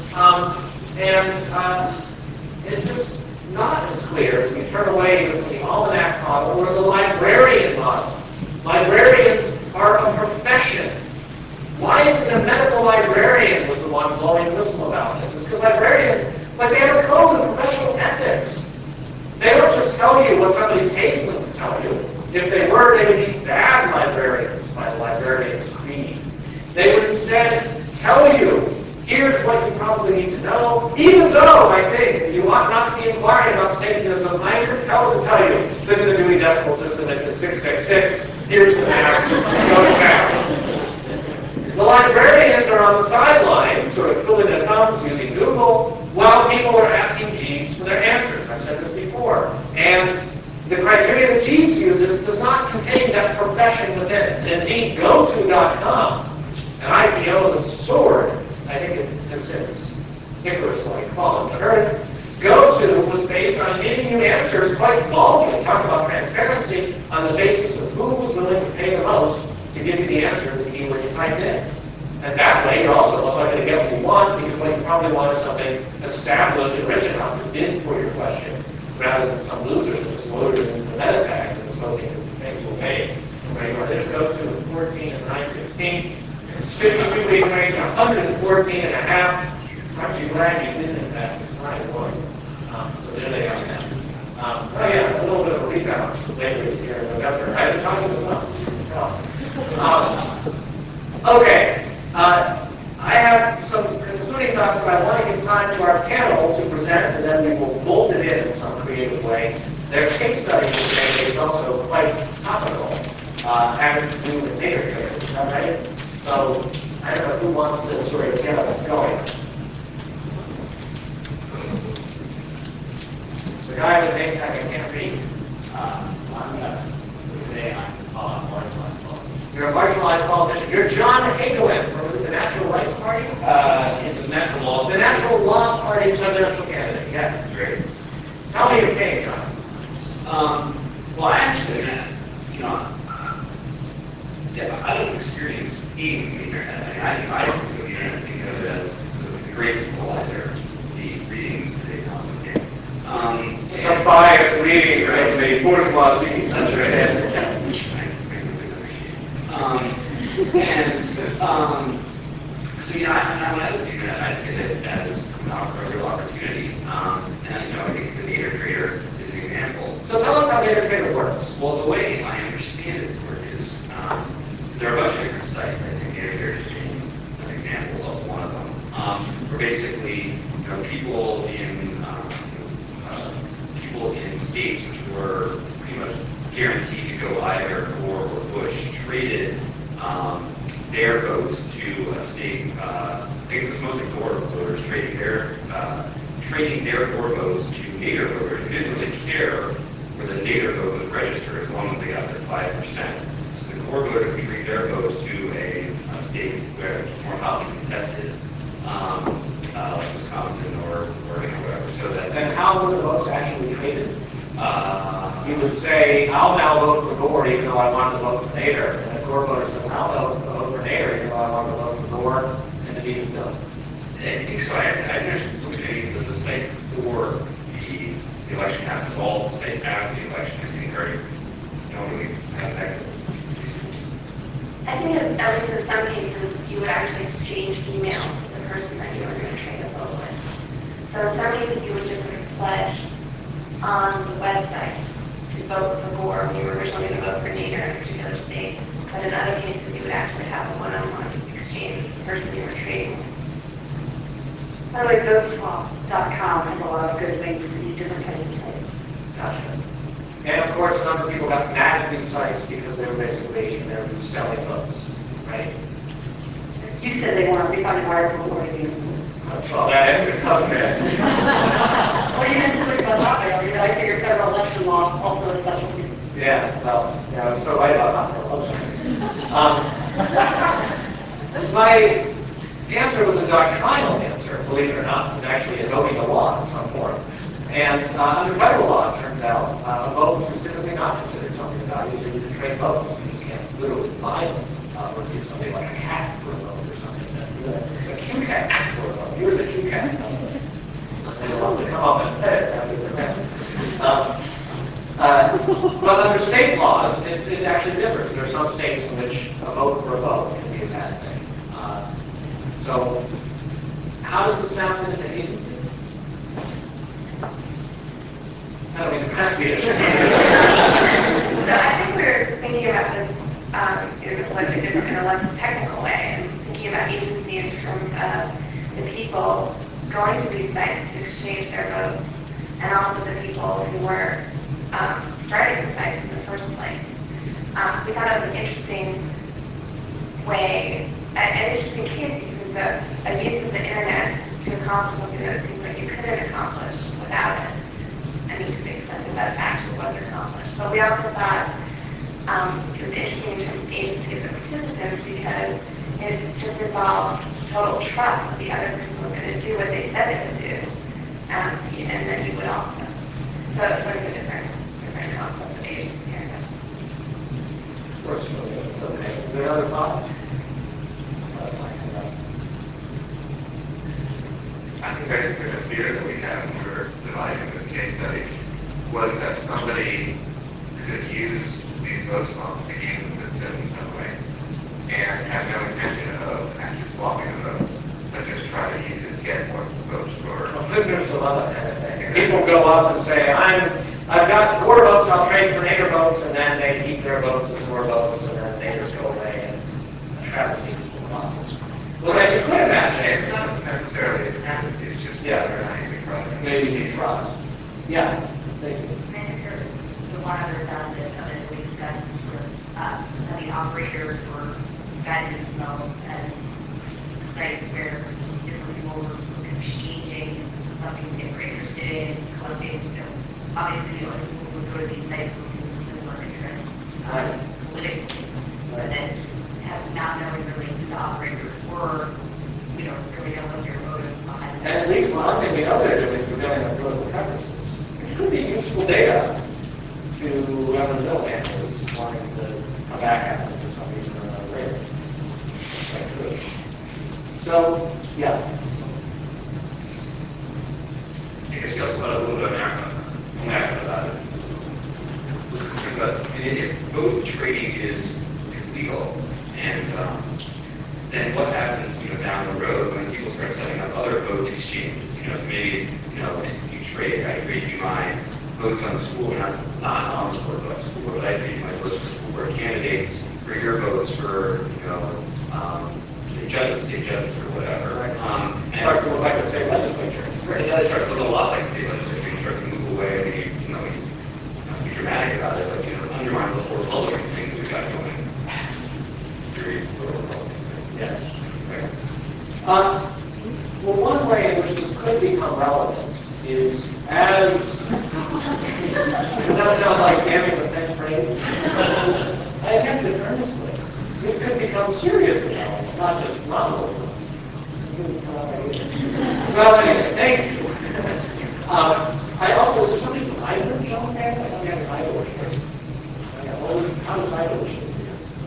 It's just not as clear as we turn away from the almanac model or the librarian model. Librarians are a profession. Why is it a medical librarian was the one blowing the whistle about this? It's because librarians, they have a code of professional ethics. They don't just tell you what somebody pays them to tell you. If they were, they would be bad librarians by the librarian's creed. They would instead tell you, here's what you probably need to know, even though I think that you ought not to be inquiring about Satanism. I'm compelled to tell you that in the Dewey Decimal System it's at 666. Here's the map. Go to town. The librarians are on the sidelines, sort of twiddling their thumbs using Google, while people are asking Jeeves for their answers. I've said this before. And the criteria that Jeeves uses does not contain that profession within it. Indeed, GoTo.com, an IPO that soared, I think it has since Icarus-like fallen to earth. GoTo was based on giving you answers quite baldly, talk about transparency, on the basis of who was willing to pay the most to give you the answer that keyword you typed in. And that way, you're also most likely to get what you want, because what you probably want is something established and rich enough to bid for your question, rather than some loser that just loaded it into the meta tags and was hoping that you will pay. Right? There's GoTo at 14 and 916. 52-week range, 114 and a half. Aren't you glad you didn't invest? My Lord. So there they are now. Oh yeah, a little bit of a rebound lately here in November. I've been talking to them, as you can tell. Okay. I have some concluding thoughts, but I want to give time to our panel to present, and then we will bolt it in some creative way. Their case study is also quite topical, having to do with data traders, is that right? So I don't know who wants to sort of get us going. The guy with the name tag I can't read. Today I'm called a marginalized politician. You're a marginalized politician. You're John Hagelin from, is it the Natural Rights Party? The Natural Law. The Natural Law Party presidential candidate, yes. Great. Tell me your case, John. Well, I actually, I don't experience being the internet. I mean, I think of the internet think of it as the great equalizer, the readings today notwithstanding. The biased readings of the bourgeoisie. That's right. So when I was doing that, I did it as a real opportunity. And I think the Nader Trader is an example. So tell us how Nader Trader works. Well, the way I understand it to work is there are a bunch of different sites. I think Nader Trader is an example of one of them. Where basically, people in states which were pretty much guaranteed to go either Gore or Bush traded their votes to a state. I guess it's mostly Gore voters trading their Gore votes to Nader voters who didn't really care where the Nader vote was registered as long as they got their 5%. So the Gore voters would trade their votes to a state where it's more hotly contested, like Wisconsin or whatever. So that. And how were the votes actually traded? You would say, I'll now vote for Gore even though I wanted to vote for Nader. And the Gore voter says, I'll vote for Nader even though I wanted to vote for Gore. And the deed is done. I think so. I haven't actually looked at any of the sites before the election happened. All the sites after the election, I think, don't really have that. I think at least in some cases, you would actually exchange emails with the person that you were going to trade a vote with. So in some cases, you would just sort of pledge on the website to vote for Gore when you were originally going to vote for Nader in a particular state. But in other cases, you would actually have a one-on-one exchange with the person you were trading with. By the way, voteswap.com has a lot of good links to these different types of sites. Gotcha. And of course, a number of people got mad at these sites because they were basically selling votes, right? You said they weren't. We found an article for you. Well, that ends it, doesn't it? Well, you didn't say much about that earlier, but I figured federal election law also a specialty. Yes, well, I was so right about that, wasn't I? My answer was a doctrinal answer, believe it or not. It was actually invoking a law in some form. And under federal law, it turns out, a vote is typically not considered something of value, so you can trade votes. You just can't literally buy them or give somebody like a cat for a vote or something. A Q cat for a vote. Here's a Q cat. And it wants to come up and pet it after the rest. But under state laws, it actually differs. There are some states in which a vote for a vote can be a bad thing. So how does this now fit into agency? I don't mean to press the issue. So I think we're thinking about this in a slightly different and a less technical way, and thinking about agency in terms of the people going to these sites to exchange their votes, and also the people who were starting the sites in the first place. We thought it was an interesting way, an interesting case, because it's a use of the internet to accomplish something that it seems like you couldn't accomplish without it. I mean, to the extent that that actually was accomplished. But we also thought it was interesting in terms of agency of the participants because it just involved total trust that the other person was going to do what they said they would do, and then you would also. So it's sort of a different concept of agency, I guess. Of course, it's okay. Is there another thought? I think basically the fear that we had when we were devising this case study was that somebody could use these vote swaps to game the system in some way and have no intention of actually swapping a vote, but just try to use it to get more votes for a prisoner's dilemma kind of thing. People go up and say, I've got 4 votes, I'll trade for Nader votes, and then they keep their votes as more votes, and then Naders go away, and a travesty is going on. Well, then you could imagine. It's not necessarily a travesty, it's just whether or not you can trust. Maybe you trust. Yeah. Stacy. The one other facet of it we discussed is sort of how the operators were disguising themselves as a site where different people were exchanging something they were interested in, collecting, obviously, people would go to these sites with similar interests politically, but then not knowing really who the operators were, we don't really know what their motives behind it. And at least one thing we know they're doing is revealing their political preferences, which could be useful data to whoever the middleman is wanting to come back at them for some reason or another later. Quite true. So, yeah. I guess we also thought a little bit about it. Was concerned about if vote trading is legal, and then what happens, down the road when people start setting up other vote exchanges? Maybe, you trade, I trade you my votes on the school, not on the school board, but I trade you my votes for school board candidates for your votes for, state judges or whatever. Right. And starts to look like the state legislature. Right, yeah, it starts to look a lot like the state legislature. You start to move away, be dramatic about it, but undermine the whole Republican thing that we've got going. Yes. Right. Well, one way in which this could become relevant is as does that sound like damning the faint praise? I meant it earnestly. This could become seriously relevant, not just nominally. Well, anyway, thank you. I also, is there somebody from Idaho showing there? I thought we had an Idaho shirt. How does Idaho show this?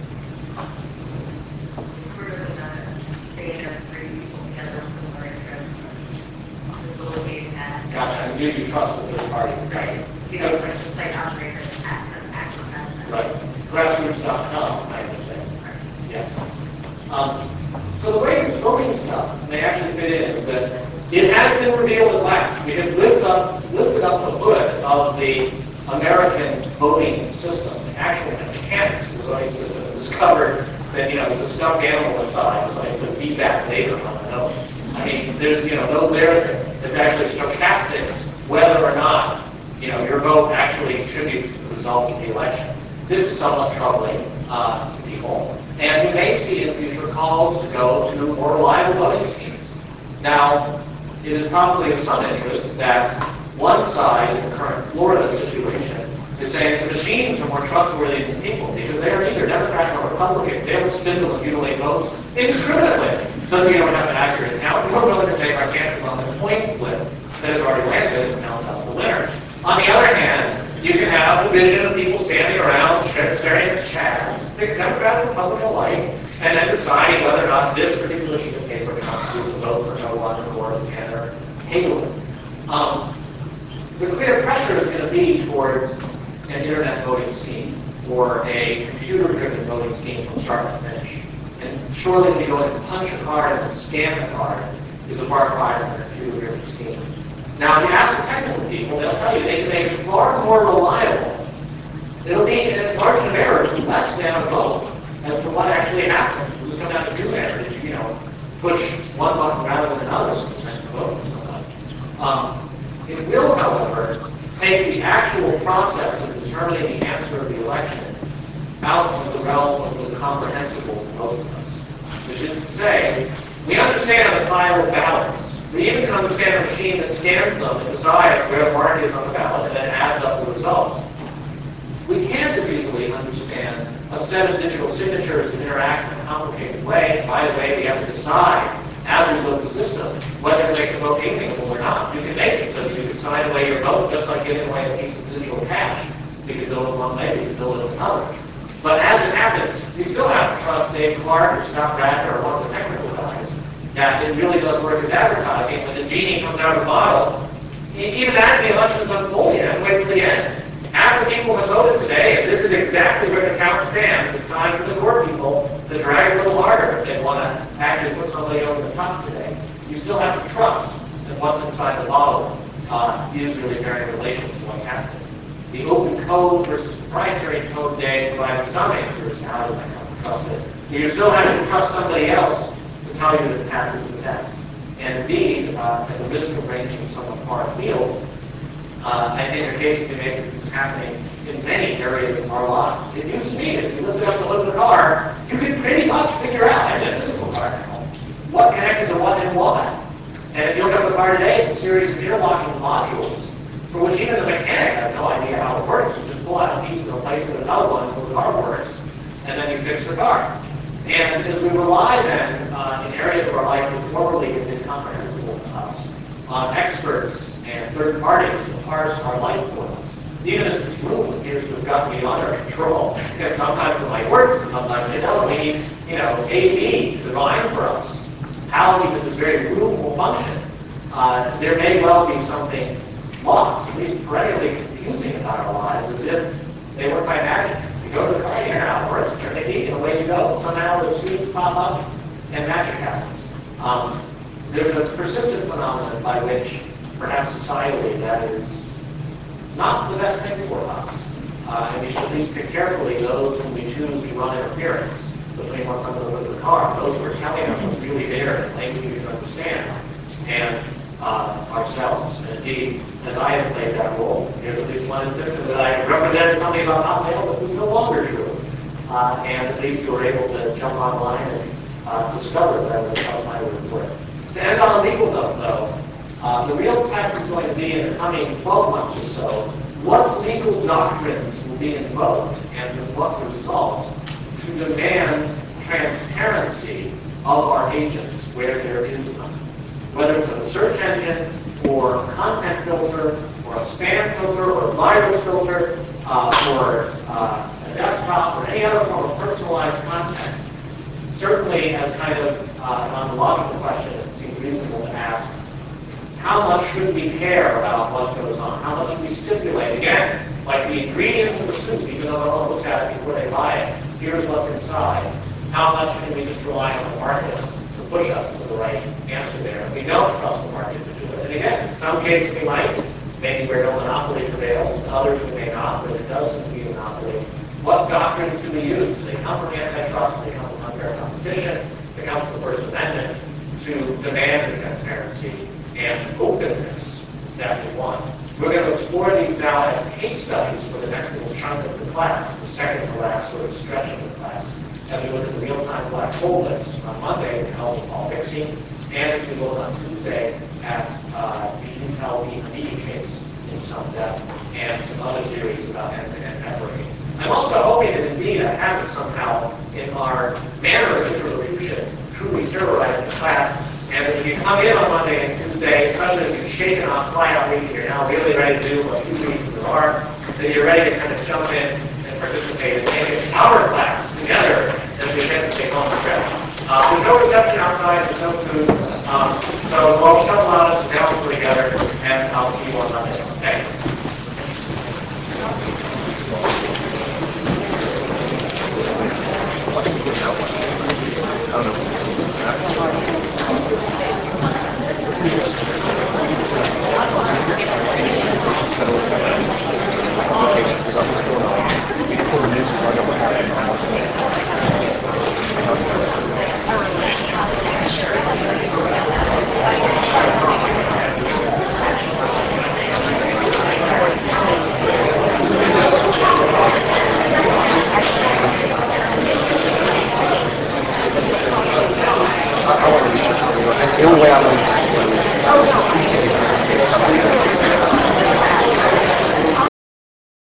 Just sort of in a vein of bringing people together with similar interests, facilitating that. Gotcha. And do you trust the third party? Right. It's like the site operator act as that. Right. Grassroots.com, I think. Yes. So the way this voting stuff may actually fit in is that it has been revealed at last. We have lifted up the hood of the American voting system, the actual mechanics of the voting system, and discovered that, there's a stuffed animal inside, so it says be back later on the note. I mean, there's, no there that's actually stochastic whether or not, your vote actually contributes to the result of the election. This is somewhat troubling to people, and we may see in future calls to go to more reliable voting schemes. Now, it is probably of some interest that one side in the current Florida situation is saying that the machines are more trustworthy than people because they are neither Democrat nor Republican. They will spindle and mutilate votes indiscriminately so that we don't have an accurate count. We're willing to take our chances on the coin flip that has already landed and count us the winner. On the other hand, you can have the vision of people standing around staring at the chats, pick Democrat and Republican alike, and then deciding whether or not this particular sheet of paper constitutes a vote for no one or can or table it. The clear pressure is going to be towards an internet voting scheme or a computer-driven voting scheme from start to finish. And surely when you go in and punch a card and scan the card is a far cry from a computer-driven scheme. Now, if you ask the technical people, they'll tell you they can make it far more reliable. It'll be a margin of error to less than a vote as to what actually happened. It was come down to do there. Did you, push one button rather than another so the next vote was somebody. It will, however, take the actual process of determining the answer of the election out of the realm of the comprehensible for most of us. Which is to say, we understand the pile of ballots. We even can understand a machine that scans them and decides where the mark is on the ballot and then adds up the result. We can't as easily understand a set of digital signatures that interact in a complicated way. By the way, we have to decide, as we build the system, whether to make the vote alienable or not. You can make it so that you can sign away your vote just like giving away a piece of digital cash. We can build it one way, we can build it another. But as it happens, you still have to trust Dave Clark or Scott Radner or one of the technical guys that it really does work as advertising. When the genie comes out of the bottle, even as the election's unfolding, you have to wait till the end. After people have voted today, and this is exactly where the count stands, it's time for the court people to drag a little harder if they want to actually put somebody over the top today. You still have to trust that what's inside the bottle is really bearing relation to what's happening. The open code versus proprietary code day provides some answers to how to trust it. But you still have to trust somebody else to tell you that it passes the test. And indeed, at the risk of ranging somewhat far afield, I think the case can be made that this is happening in many areas of our lives. It used to be that if you lifted up the hood of the car, you could pretty much figure out, and a physical car now, what connected to what and why. And if you look up the car today, it's a series of interlocking modules for which even the mechanic has no idea how it works. You just pull out a piece and replace it with another one until the car works, and then you fix the car. And as we rely then in areas of our life that formerly had been incomprehensible to us, on experts and third parties to parse our life for us, even as this room appears to have gotten beyond our control, because sometimes the light works and sometimes they don't. We need, AV to divine for us how even this very room will function. There may well be something lost, at least perennially confusing about our lives, as if they work by magic. You go to the car, you hear how it works, turn the key, and away you go. Somehow the screens pop up and magic happens. There's a persistent phenomenon by which, perhaps societally, that is not the best thing for us. And we should at least pick carefully those whom we choose to run interference between what's under the hood of the car, those who are telling us what's really there in language we can understand, and ourselves. And indeed, as I have played that role, here's at least one instance in that I represented something about Hotmail that was no longer true. And at least you were able to jump online and discover that I was how my report. To end on a legal note, though, the real test is going to be in the coming 12 months or so, what legal doctrines will be invoked and with what result to demand transparency of our agents where there is none. Whether it's a search engine or a content filter or a spam filter or a virus filter or a desktop or any other form of personalized content, certainly as kind of an ontological question, it seems reasonable to ask, how much should we care about what goes on? How much should we stipulate? Again, like the ingredients of the soup, even though no one looks at it before they buy it, here's what's inside. How much can we just rely on the market to push us to the right answer there? If we don't trust the market to do it, and again, in some cases we might, maybe where no monopoly prevails, in others we may not, but it does seem to be a monopoly. What doctrines do we use? Do they come from antitrust? Do they come from unfair competition? Do they come from the First Amendment to demand the transparency and openness that we want? We're going to explore these now as case studies for the next little chunk of the class, the second to last sort of stretch of the class, as we look at the real-time black hole list on Monday with help of Paul Bixby, and as we look on Tuesday at the Intel v. case in some depth, and some other theories about end-to-end networking. I'm also hoping that indeed I haven't somehow, in our manner of interlocution, truly terrorizing the class, and that if you come in on Monday and Tuesday, especially as you've shaken off fly-out week and you're now really ready to do what 2 weeks there are, that you're ready to kind of jump in and participate and make it our class together as we get to take home stretch. There's no reception outside, there's no food, so we'll shuttle out us down together, and I'll see you on Monday. Thanks. The only way I'm going to